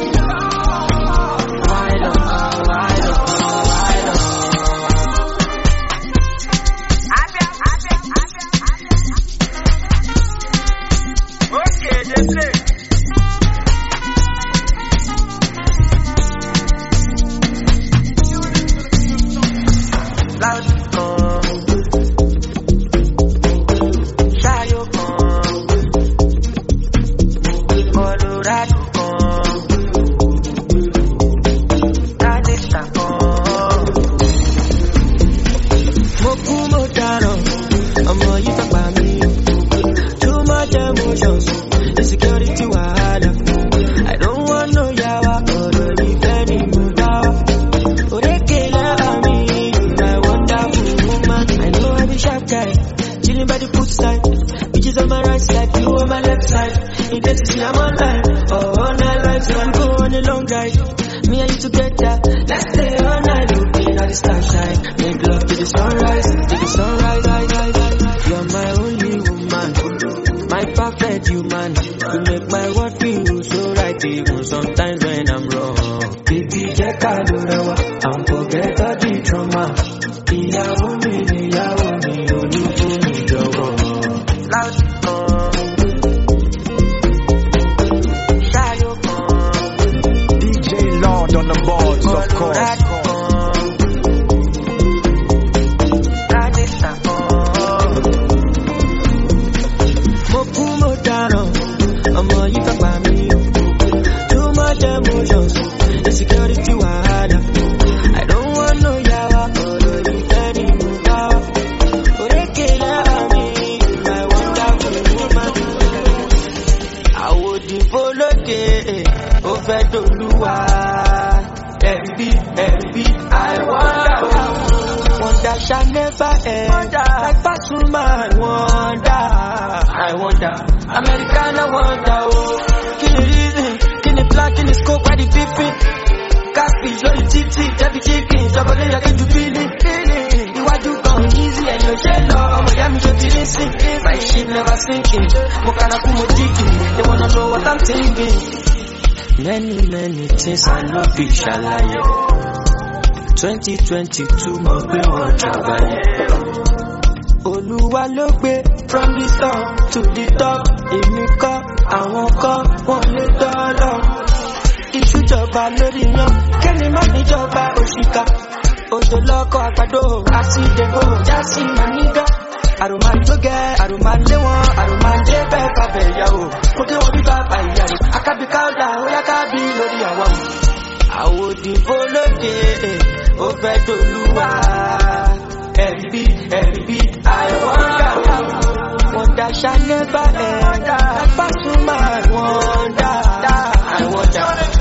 Many things I know big shalaye. 2022 mo pe won trabaye. Olúwa ló gbé from the top to the top. Èmi kọ́, àwọn kọ́, wọ́n lè dọ́lọ̀. Ìṣújọba lórí yan, kẹ́ni má níjọba òṣìkà. Òjò lọ́kọ̀ àgbàdo, àti ìdèbò, jásí mànígà. Àròmàdógẹ́, àròmàléwọ̀n, àròmàdé bẹ́ẹ̀ bàbẹ̀ ìyàwó. Mo dé wọn bí bàbá ìyàwó. Akábí káwọ́dà, ó yá kábí lórí àwa. Àwòdìbò lóde, ó fẹ́ dolúwa. Ẹ̀rí bí, àìwọ́ndà. Wọ́n dá ṣálẹ́bà ẹ̀dá. Pàṣùmá wọ́n dá. Àìwọ́ndà.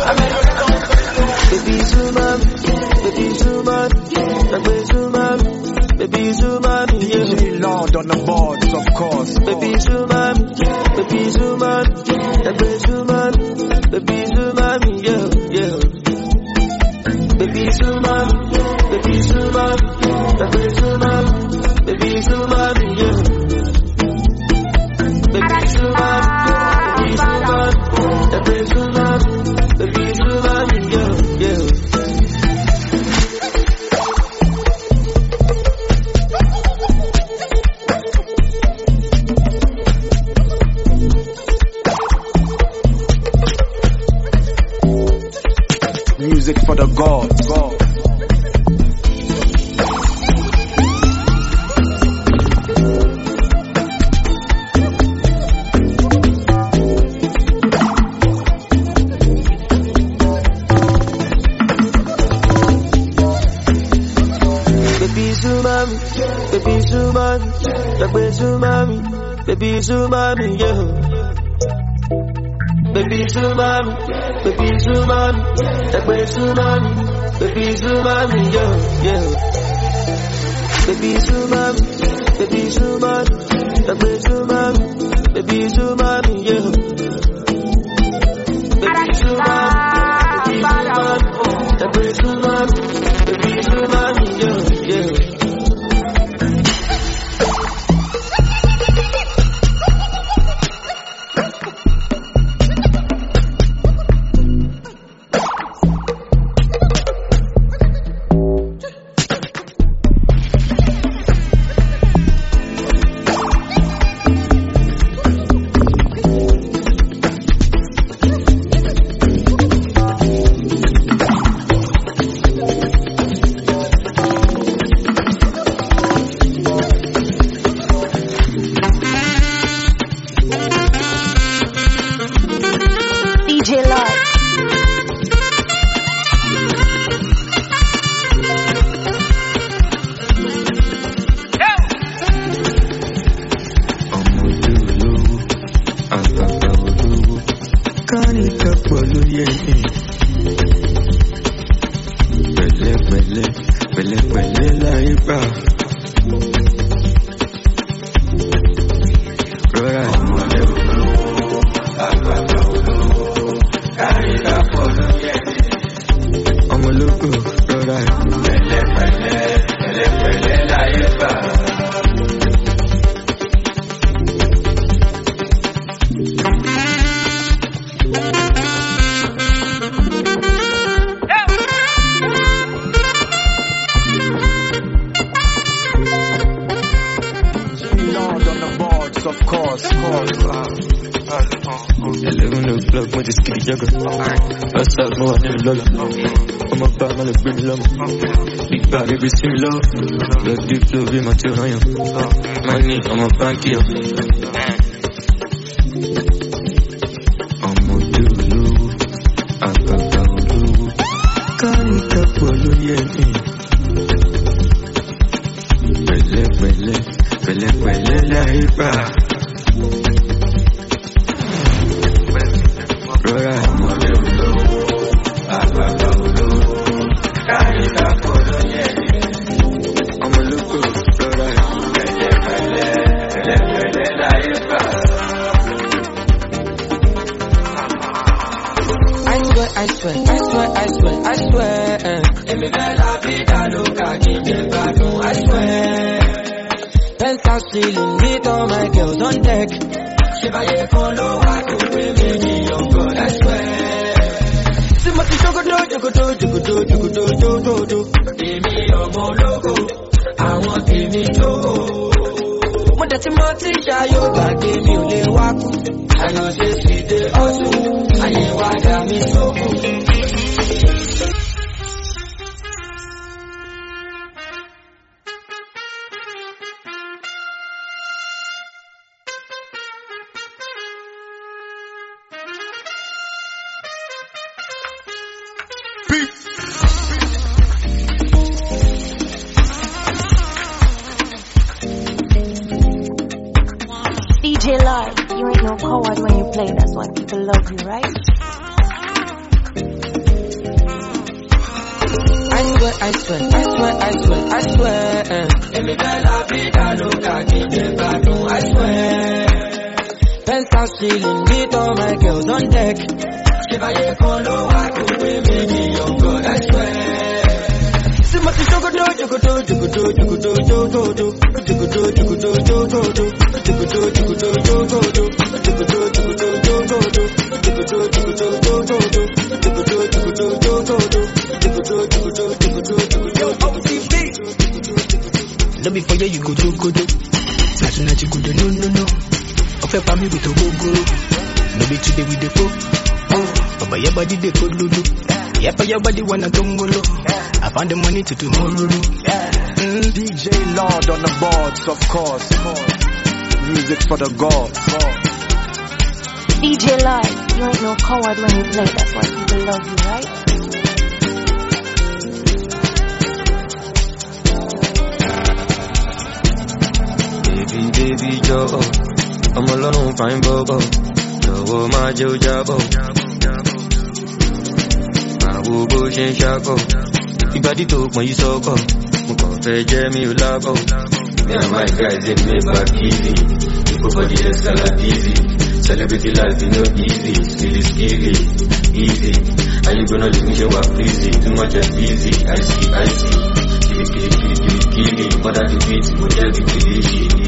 Baby Zumami, baby Zumami, baby Zumami, baby Zumami, yeah. DJ Lord on the boards, of course. Baby Zumami, baby Zumami, baby Zumami, baby Zumami, yeah, yeah. Baby Zumami, baby Zumami, baby Zumami, baby Zumami, yeah. Baby Zumami, baby Zumami, baby Zumami, baby Zumami, yeah, yeah. Music for the gods. Baby Zumami, baby Zumami, baby Zumami, baby Zumami, yeah. baby Sumami, baby Sumami, baby Sumami, baby Sumami, yeah. Baby Sumami, baby Sumami, baby Sumami, baby Sumami, yeah. Baby Sumami, baby Sumami, baby Sumami, yeah. Baby, see me love, let deep flow be my tyranny. Money, I'm a bank here. I'm a dulu, I got dulu. Can't follow you. Pele, la hipa. Rora, I'm a dulu, I got dulu. Can't follow you. I swear. Emi la vida loca, give me back, I swear. Penthouse ceiling with all my girls on deck. Chevalier follow, I do with me, young God, I swear. Simati jogodo. Give me your logo, I want give me jogo. Mother Timothy, yoga, give me only waku. I know say see the hustle, I ain't waga me so. DJ Live, you ain't no coward when you play, that's why people love you, right? I swear. Emi la vida loca, give me back, I swear. Penthouse ceiling with all my girls on deck. Chevalier follow, I do with me, young God, I swear. Simati jogodo. Let me for you go do. That's you go do no. Ofe pa me with go. No be today with the go. But your body they go lulu. Yeah, your body wanna tongolo. I found the money to tomorrow. DJ Lord on the boards, of course. Music for the gods. DJ Live, you ain't no coward when you play, that's why people love you, right? Baby, Joe, I'm alone, fine, bobo. No jọ̀wọ́ má jẹ́ ó jábọ̀. Àwo bó ṣe ń ṣakọ̀, ìgbàdí tó pọ̀n yí sọ́kọ̀, mo kàn fẹ́ jẹ́ mi ò lábọ̀. Me and my guys they make back easy. People for the escalade easy. Celebrity life is not easy. Skilly, easy. And you gonna leave me show up easy. Too much and busy. I see. Kill. Mother to beat, but tell me to be shitty.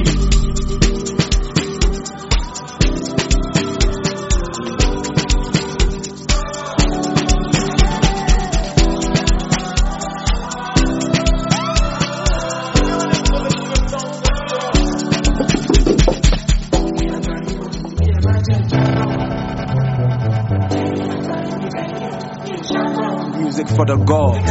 Music for the gods.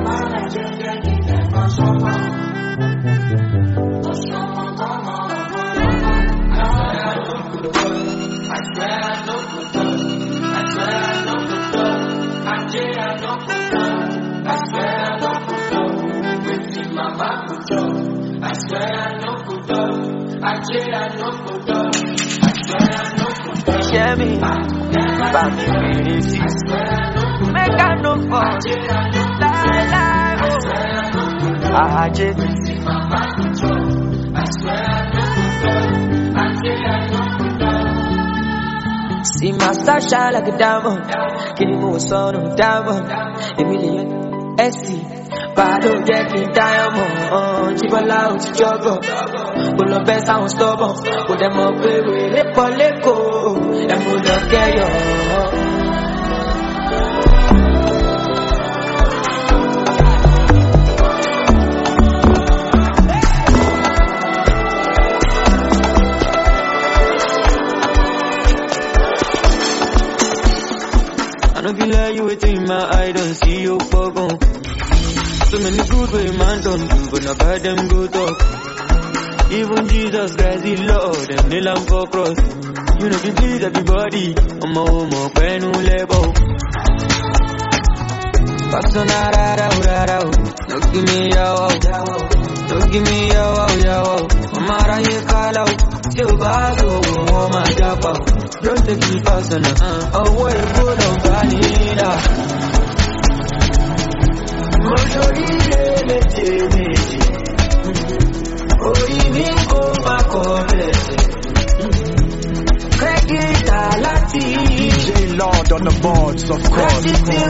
Make I no fall. See my star shine like a diamond. Give me more sun on a diamond. A million SC. Bado getting diamond. Chibola uti jogo. Pull up best I won't stop. Put them up with Lepo. And pull up Keyo. I don't feel like you within my eye, don't see you fuck on. So many good way man don't do, but not bad them go talk. Even Jesus Christ, he Lord, and nail him for cross. You know, you please everybody, I'm a homo, pen who label. Don't give me your I'm out of here, call out. Still bad, oh my God, don't take me personal. Oh, what a good on vanilla. DJ Lord on the boards, of course.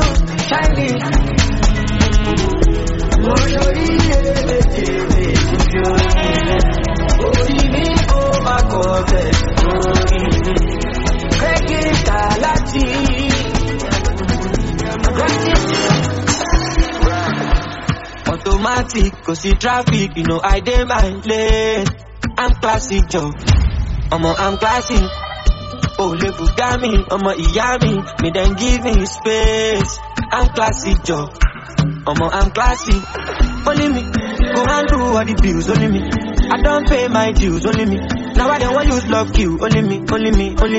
Automatic, cause see traffic, you know I dey my lane. I'm classic, Joe. I'm classic. Oh, le Bugami, Iyami, me then give me space. I'm classic, Joe. I'm classic. Only me, go and do all the bills, only me. I don't pay my dues, only me. Now I don't want you to love you, only me. And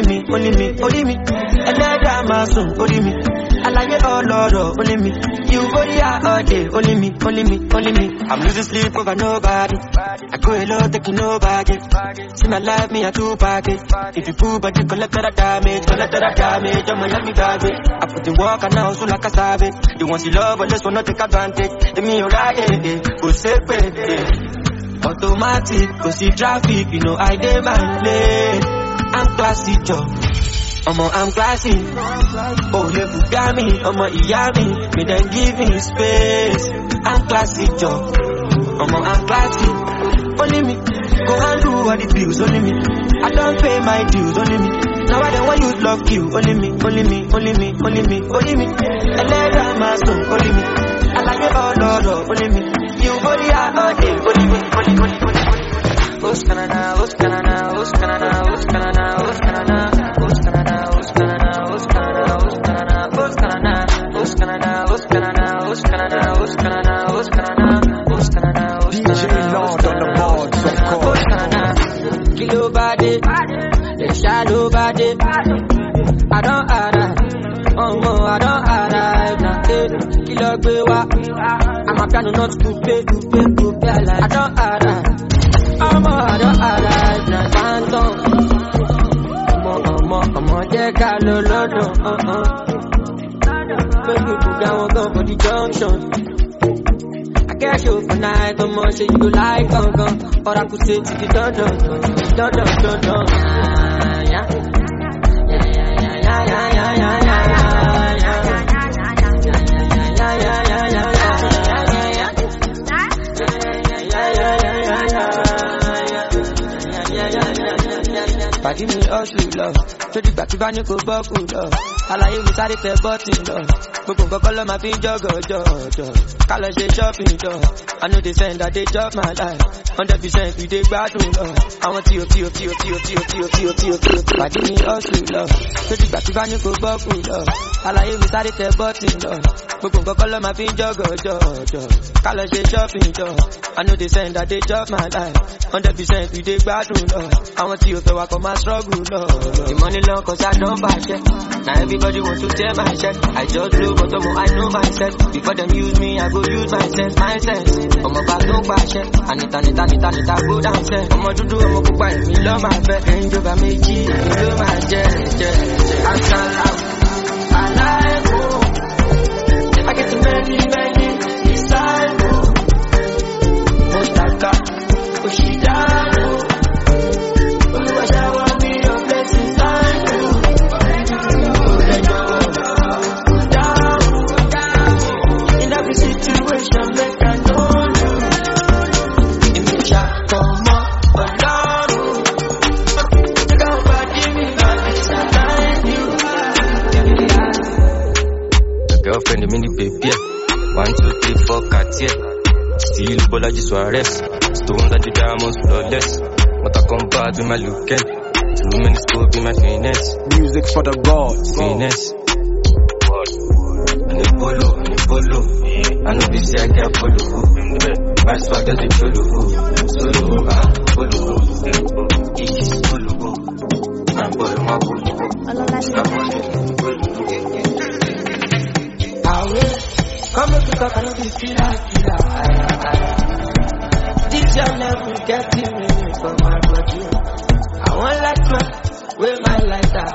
then I'm soon, only me. I like it all, Lord, only me. You go here all day, only me. I'm losing sleep over nobody. I go alone, taking no baggage. See my life, me a two package. If you pull, but you collect the damage. I'm a let me garbage. I put the work and now so like a savage. They want to love, but just wanna take advantage. They me alright, go separate. Automatic, cause see traffic, you know I dey my lane. I'm classy, Joe. I'm classy. Oh, le Bugami, Iyami, me then give me space. I'm classy, Joe. I'm classy. Only me, go and do all the bills, only me. I don't pay my dues, only me. Now I don't want you to love you, only me. And let my son, only me. I like it all, Lord, only me. You body all day, only me. Who's Canada? DJ Lord on the boards, of course. Kilo body, the shadow body. I don't arrive. I don't arrive now. Kilo bewa, I'm a piano not coupe. I don't arrive. I don't arrive now. ọmọdé ká ló lọ́dọ̀. Baby, you got one gun for the junction. I can't show for night, but more say you like gun. Or I could say to the dun. Pàdé mi ọ̀sùn lọ, tó dìgbà tí bá ní kò bọ́kù lọ. Àlàyé mi sáré tẹ bọ́tì lọ. Gbogbo nǹkan kọ́ ló máa fi ń jọ́gọ̀jọ̀. Ká lọ ṣe shopping jọ. I know they send that they chop my life. 100% we dey gbádùn lọ. Àwọn tí o. Pàdé mi ọ̀sùn lọ, tó dìgbà tí bá ní kò bọ́kù lọ. Àlàyé mi sáré tẹ bọ́tì lọ. Gbogbo nǹkan kọ́ ló máa fi ń jọ́gọ̀jọ̀. Ká lọ ṣe shopping jọ. I know they send that they chop my life. 100% we dey gbádùn lọ. Àwọn tí o fẹ́ wa kọ́ máa struggle lọ. The money long cause I don't buy shit. Now everybody want to tear my shirt. I just blow but I know myself. Before them use me, I go use my sense. I'm about to buy shit. Anita go downstairs. I'm a do, I'm a go buy me love my bed. And you got me key, you love my jet. I like I get too many inside. Most I got, push it down. Girlfriend, the mini baby. 1, 2, 3, 4, Cartier. Still Bolaji Suarez. Stones at the diamonds, flawless. But I come back with my weekend. 2 minutes to be my finesse. Music for the gods. Finesse. And the polo. I know this year I can't follow. My swag does the polo. Solo, polo. It's polo. I'm polo, my polo. Come up to talk, I don't be killer. This your level getting me from my body. I want like man with my lighter.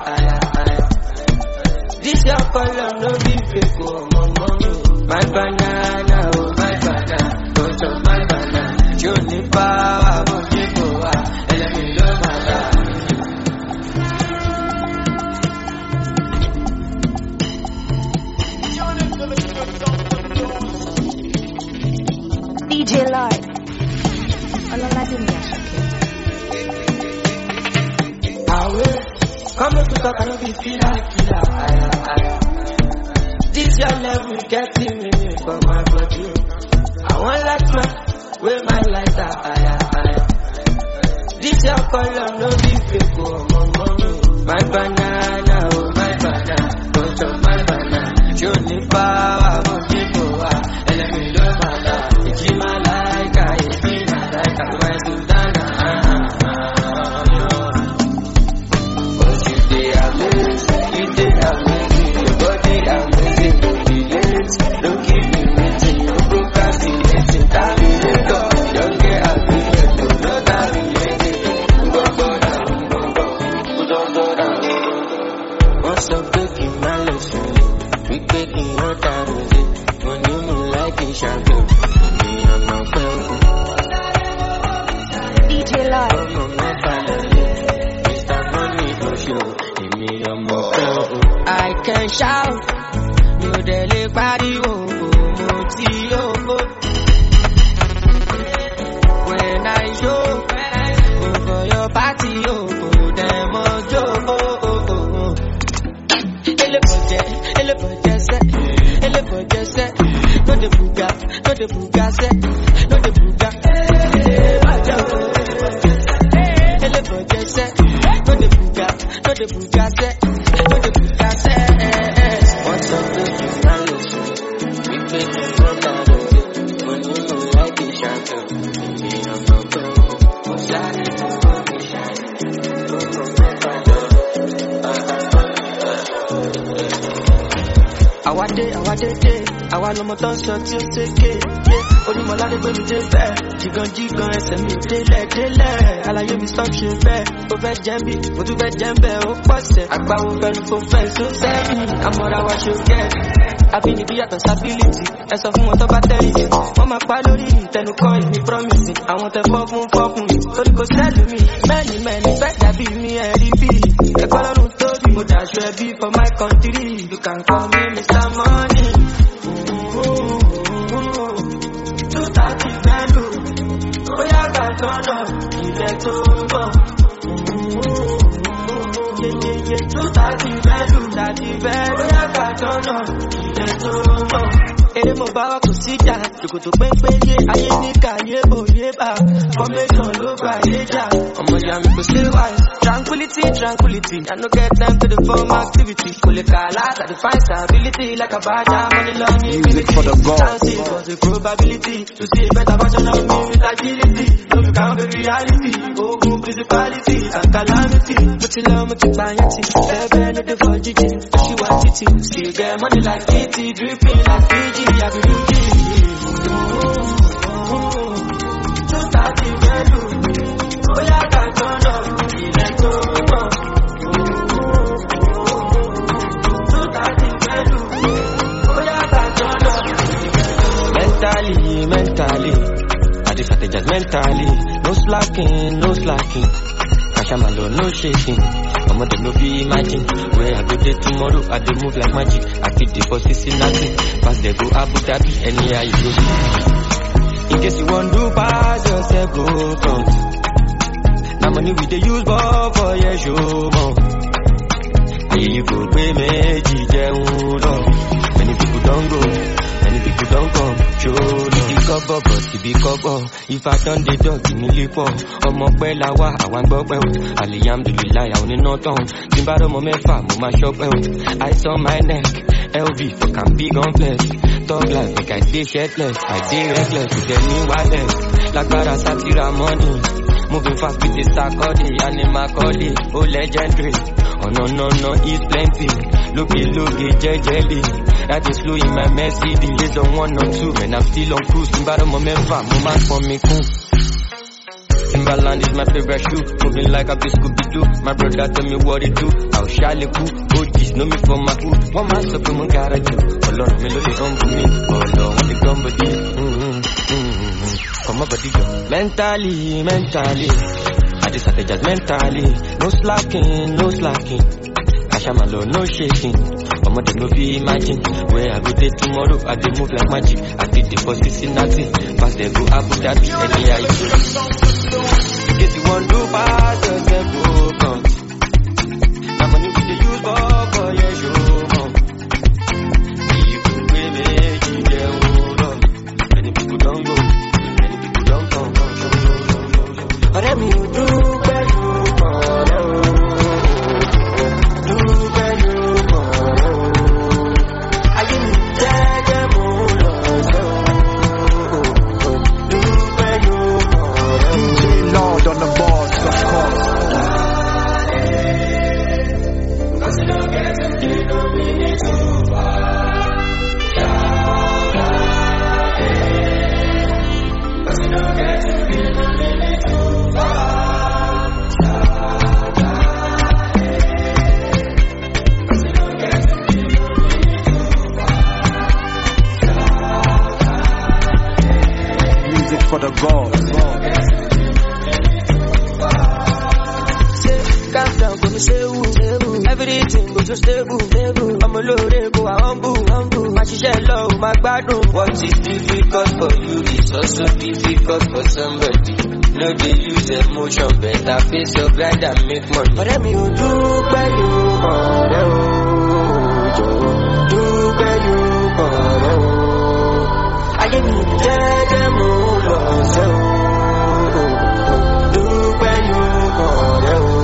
This your color, no be fake, oh, mommy. My banana, don't chop my banana. You need power, but you go out, and let me love my life. DJ Lord. Come up to talk, I don't be killer. This your level getting me from my body. I want like man with my lighter. This your color, no be fake, oh, mommy. My banana, don't chop my banana. You need power, but you go out, and let me love my life. It's my like, it's my like, I want to dance. Cause you dey amazing, your body amazing, don't keep me waiting, no procrastinating, terminator, don't get agreement, no terminating, what's up, baking my lesson, we baking your time, when you move like a champion, me and my friend, DJ Lord. I can shout, you dele body when I show for your party, them no the buga, no the buga, no the buga. What's up with you now? We make it from that. When you know like a champion, me I'm not going. What's that? Our day, our no more dance until take it. onímọ̀ládé pé mi dé bẹ́ẹ̀ jìgàn ẹsẹ̀ mi délẹ̀ àlàyé mi stop ṣe bẹ́ẹ̀ ó fẹ́ jẹ́ bí mo tún fẹ́ jẹ́ bẹ́ẹ̀ ó pọ̀sẹ̀ àgbáwo fẹ́nu fò fẹ́ sún sẹ́yìn àmọ́ra wa ṣe gẹ́ẹ̀dì àbínibí yàtọ̀ sábílìtì ẹ sọ fún wọn tó bá tẹ́yìn wọ́n máa pa lórí ìtẹnukọ́ ìní promise àwọn tẹ fọ́fún torí kò sẹ́lù mi mẹ́ni fẹ́ dàbí mi ẹ̀rí bí ẹ̀kọ́ lọ́rùn tóbi mo dàṣọ ẹbí for my country you can call me Mr. Money. 230 value ó yá gbà tọ́nà ilẹ̀ tó ń bọ̀. 230 value ó yá gbà tọ́nà ilẹ̀ tó ń bọ̀. Ere mo bá wa kò sí jà, ìkòtò pẹ́pẹ́ yé ayé ní kàyé òye bá. Formation ló gba ìjà, ọmọ ìyá mi kò stay wise. Tranquility, I no get time to the form activity. Kò lè kà láti define stability like a badger, money laundry. Music for the gods. It was a probability to see a better version of me with agility. No, you can't be reality, ogun principality and calamity. Mo ti lọ, mo ti pààyàn tì, ẹ̀bẹ̀ ní the for jíjì, she want títì. Still get money like Kitty, dripping like Fiji. I be looking 230 value. Oh yeah, I turn up. Let go. 230 value. Oh yeah, I turn up. Mentally. I just strategize mentally. No slacking. Kashamalo, no shaking. I'ma no be imagine where I go there tomorrow. I dey move like magic. I fit the for Cincinnati, pass they go Abu Dhabi, anywhere you go. In case you want to pass yourself, go front. Now money we dey use for your show more. Here you go, pay me, many people don't go, many people don't come. Show cover, but to be cover. If I done the dog, give me lip on. Ọmọ pẹ́ la wá, àwọn gbọ́ pẹ́ o. Alhamdulillah, àwọn oníná tán. Tí n bá rọ́mọ mẹ́fà, mo máa ṣọ́ pẹ́ o. Ice on my neck, LV, fuck am big on flex. Talk life, make I dey shirtless, I dey reckless, with any wireless. Lágbára sátira money, moving fast with the Sarkodie, animal calling, oh legendary. Oh no, it's plenty. Looky, jelly. That is slow in my Mercedes. They don't want no two, man, I'm still on cruise. Timbara mo memfa, mo man for me cool. Timberland is my favorite shoe. Moving like a Scooby-Doo. My brother tell me what it do. I'll shally cool. OGs know me from my hood. One man so come on garage. Oh Lord, me look on for me. Oh Lord, when they come body. Come on body. Mentally. I just have to just mentally. No slacking. Kashamalo, no shaking. I'ma no be imagine where I go there tomorrow. I dey move like magic. I did the for Cincinnati, pass they go Abu Dhabi, anywhere you go. In case you want to pass yourself, go front. Now money we dey use for your show more. You go pay me, hold on. Many people don't go, many people don't come. Ọ̀rẹ́ mi ò dúpẹ́ lóko on the boards, of course. Music for the gods. Everything go so stable. I'm a load, go humble. My share low, my gbadun. What is difficult for you is also difficult for somebody. No, they use emotion, better face your grind and make money. Ọ̀rẹ́ mi ò dúpẹ́ lóko ọ̀rẹ́ o, jọ̀wọ́ dúpẹ́ lóko ọ̀rẹ́ o. Ayé mi jẹ́jẹ́ mo lọ sẹ́ o, dúpẹ́ lóko ọ̀rẹ́ o.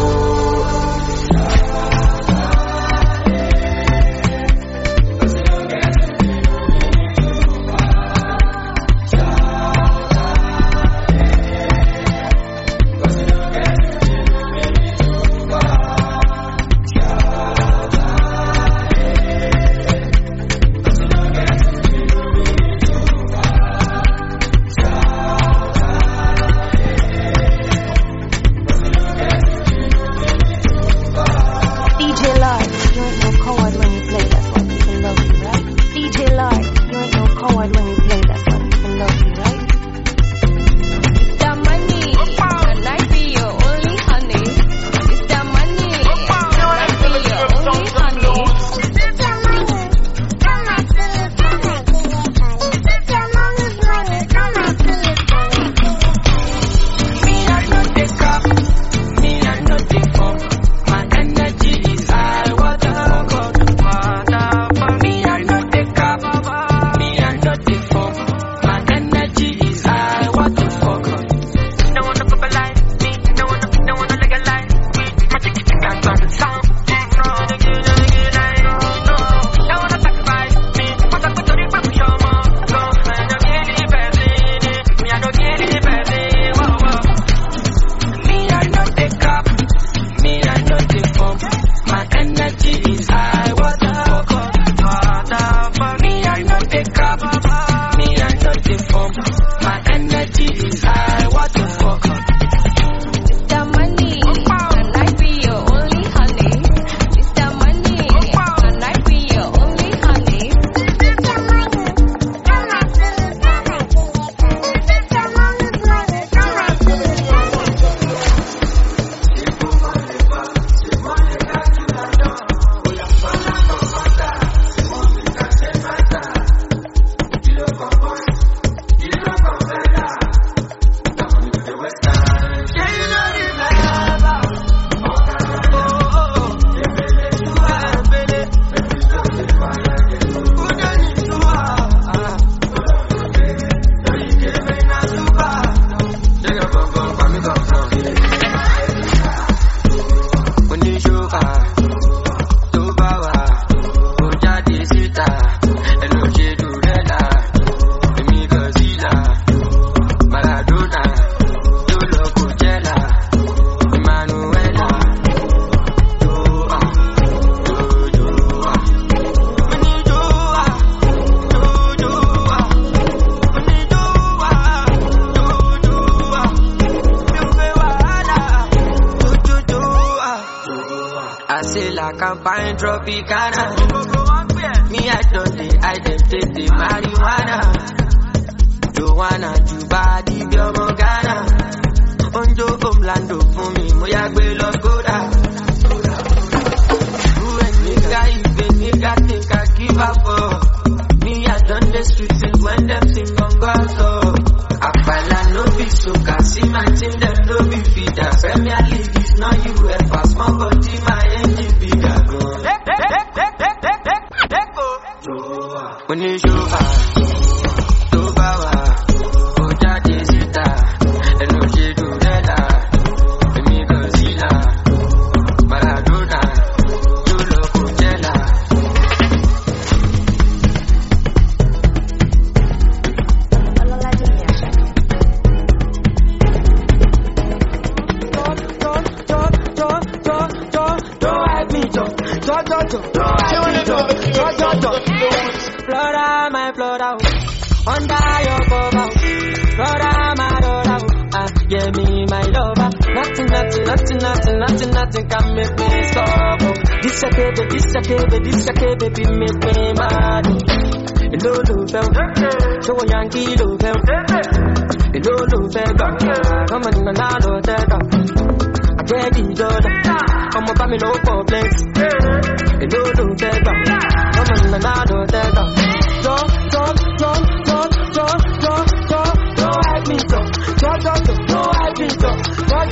champagne Tropicana. Me I don't take the marijuana. Joanna, Jubadi, Biomogana. Onjo Omlando for me, Moyagwe Logoda. Nigga think I give up for. Me I done the streets when them sing bongo so. Afala no be so, see my team them no be feeder. Premier League is not UEFA, small body my engine bigger go. When you show up, to Bawa, Oja Desita, and Oje Durella, Amigo Zila, Maradona, Julo Coachella. Flora, my Flora, under your cover. Flora, my Flora, yeah, me, my lover. Nothing can make me stop. This a baby, make me mad. Hello, so Yankee, hello, come on, Nano, I get it all. Come up, I'm in low place. Hello, come on, Nano, don't hide me, don't hide me, don't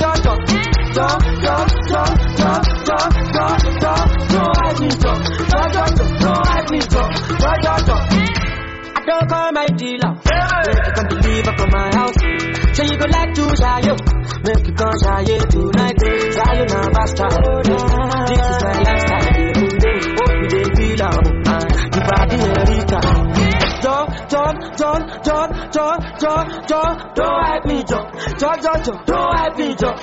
I don't call my dealer. Make you come deliver from my house. So you go like to shy you. Make you come shy you tonight. Shy you now bastard. This is my lifestyle. Hope you dey feel out. You body Erika. Don't hide me, don't hide me, don't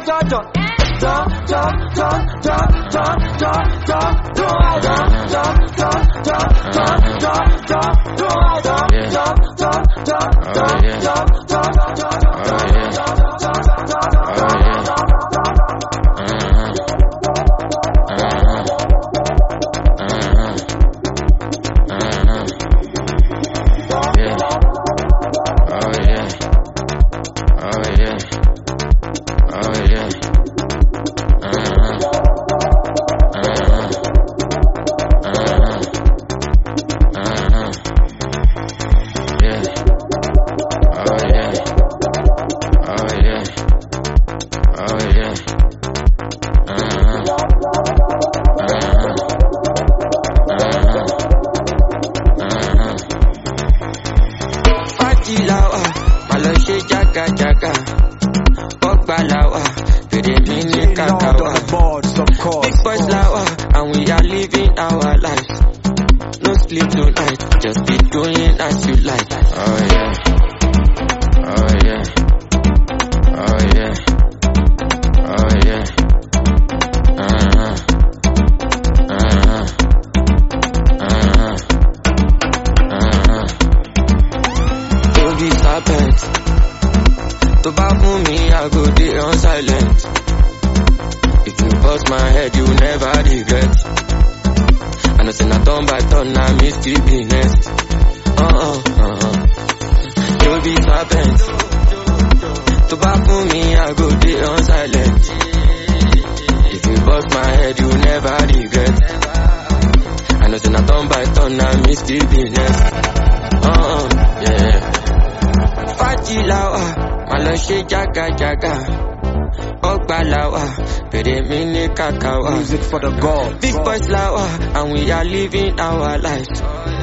Music for the gods. Big boys lower, and we are living our lives.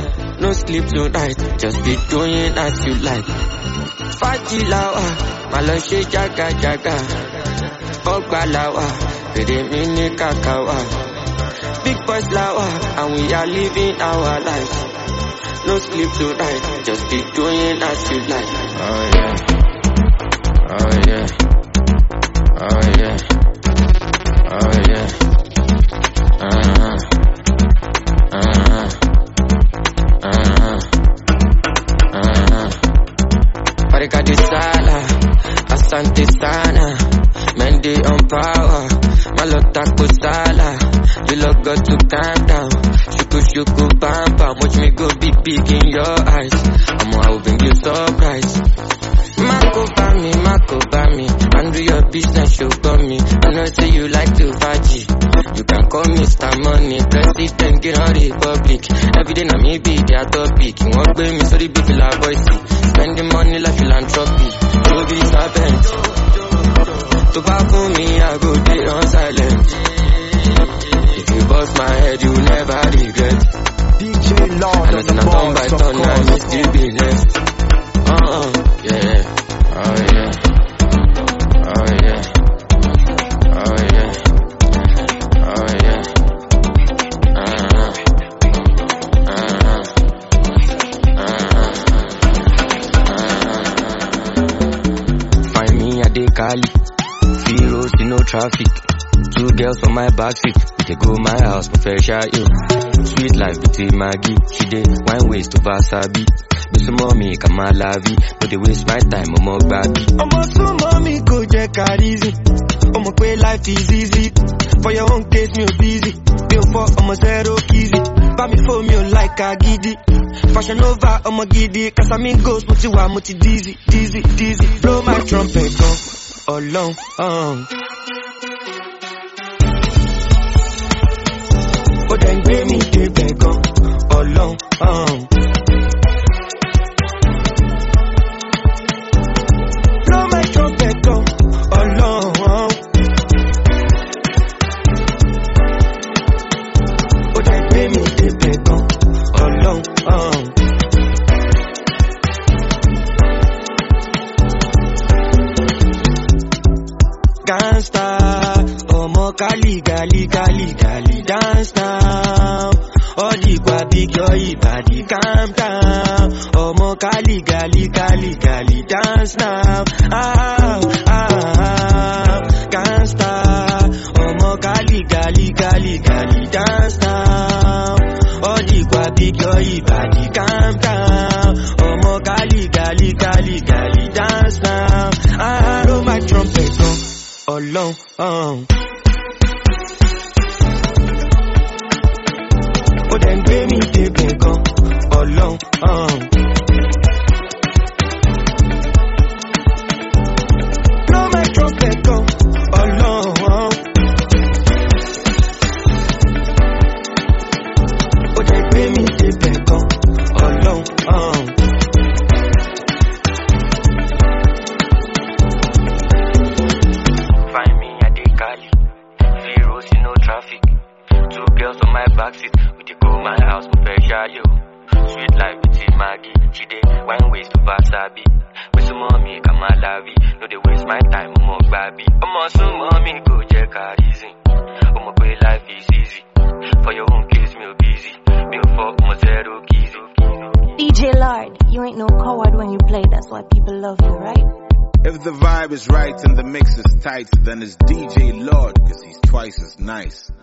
No sleep tonight, just be doing as you like. Fati lawa, maloshe jaga. Ogba lawa, pede mini kakawa. Big boys lower, and we are living our lives. No sleep tonight, just be doing as you like. Oh yeah, oh yeah, oh yeah. Oh yeah. Parika di sala, asante sana. Mendy on power, malota kusala. You look got to calm down. Shuku bam bam, watch me go big in your eyes. I will bring you surprise. Mako Bami, handle your business, show me. I know say you like to faji. You can call Mr. Money, President, get on Republic. Every day na me be their topic. You want pay me, so the big la voice. Spending money like philanthropy. You be serpent. Tobacco me, I go day on silent. If you bust my head, you never regret. DJ Lord I know say na turn by turn, now me still be next. Yeah. Oh yeah. Oh yeah. Oh yeah. Oh yeah. Find me at the Cali. Free roads, no traffic. 2 girls on my backseat. They go my house, my fair share you. Sweet life between Maggie. She did wine waste to Vasabi. Some mommy, come on, lavi. But they waste my time, I'm more baby. So mommy, go check out easy. My way life is easy. For your own case, me busy. Bill for, I'm a zero easy. Buy me for me, like a giddy. Fashion over, I'm a giddy. Cause I'm in ghost, but you are multi dizzy. Blow my trumpet, go along. But then give me the back, along. Blow my trumpet, go along. But then give me the back, along. Gangsta, omo gali, dance now. All the big your body, calm down. Omo gali, dance now. Gangsta, omo gali, dance now. All the big your body, calm down. Omo gali, dance now. I blow my trumpet, go along. Oh, then give me the back, along. Blow my trumpet, go along. Oh, then give me the back, along. Find me at the Cali. Free roads, no traffic. 2 girls on my backseat. My house, my fair share you. Sweet life between Maggie. She did wine waste to Vasabi. With some mommy, come on, lavi. No, they waste my time, I'm on baby. I'm on some mommy, go check out easy. My way life is easy. For your own case, me busy. Bill for my zero keys. DJ Lord, you ain't no coward when you play. That's why people love you, right? If the vibe is right and the mix is tight, then it's DJ Lord, cause he's twice as nice.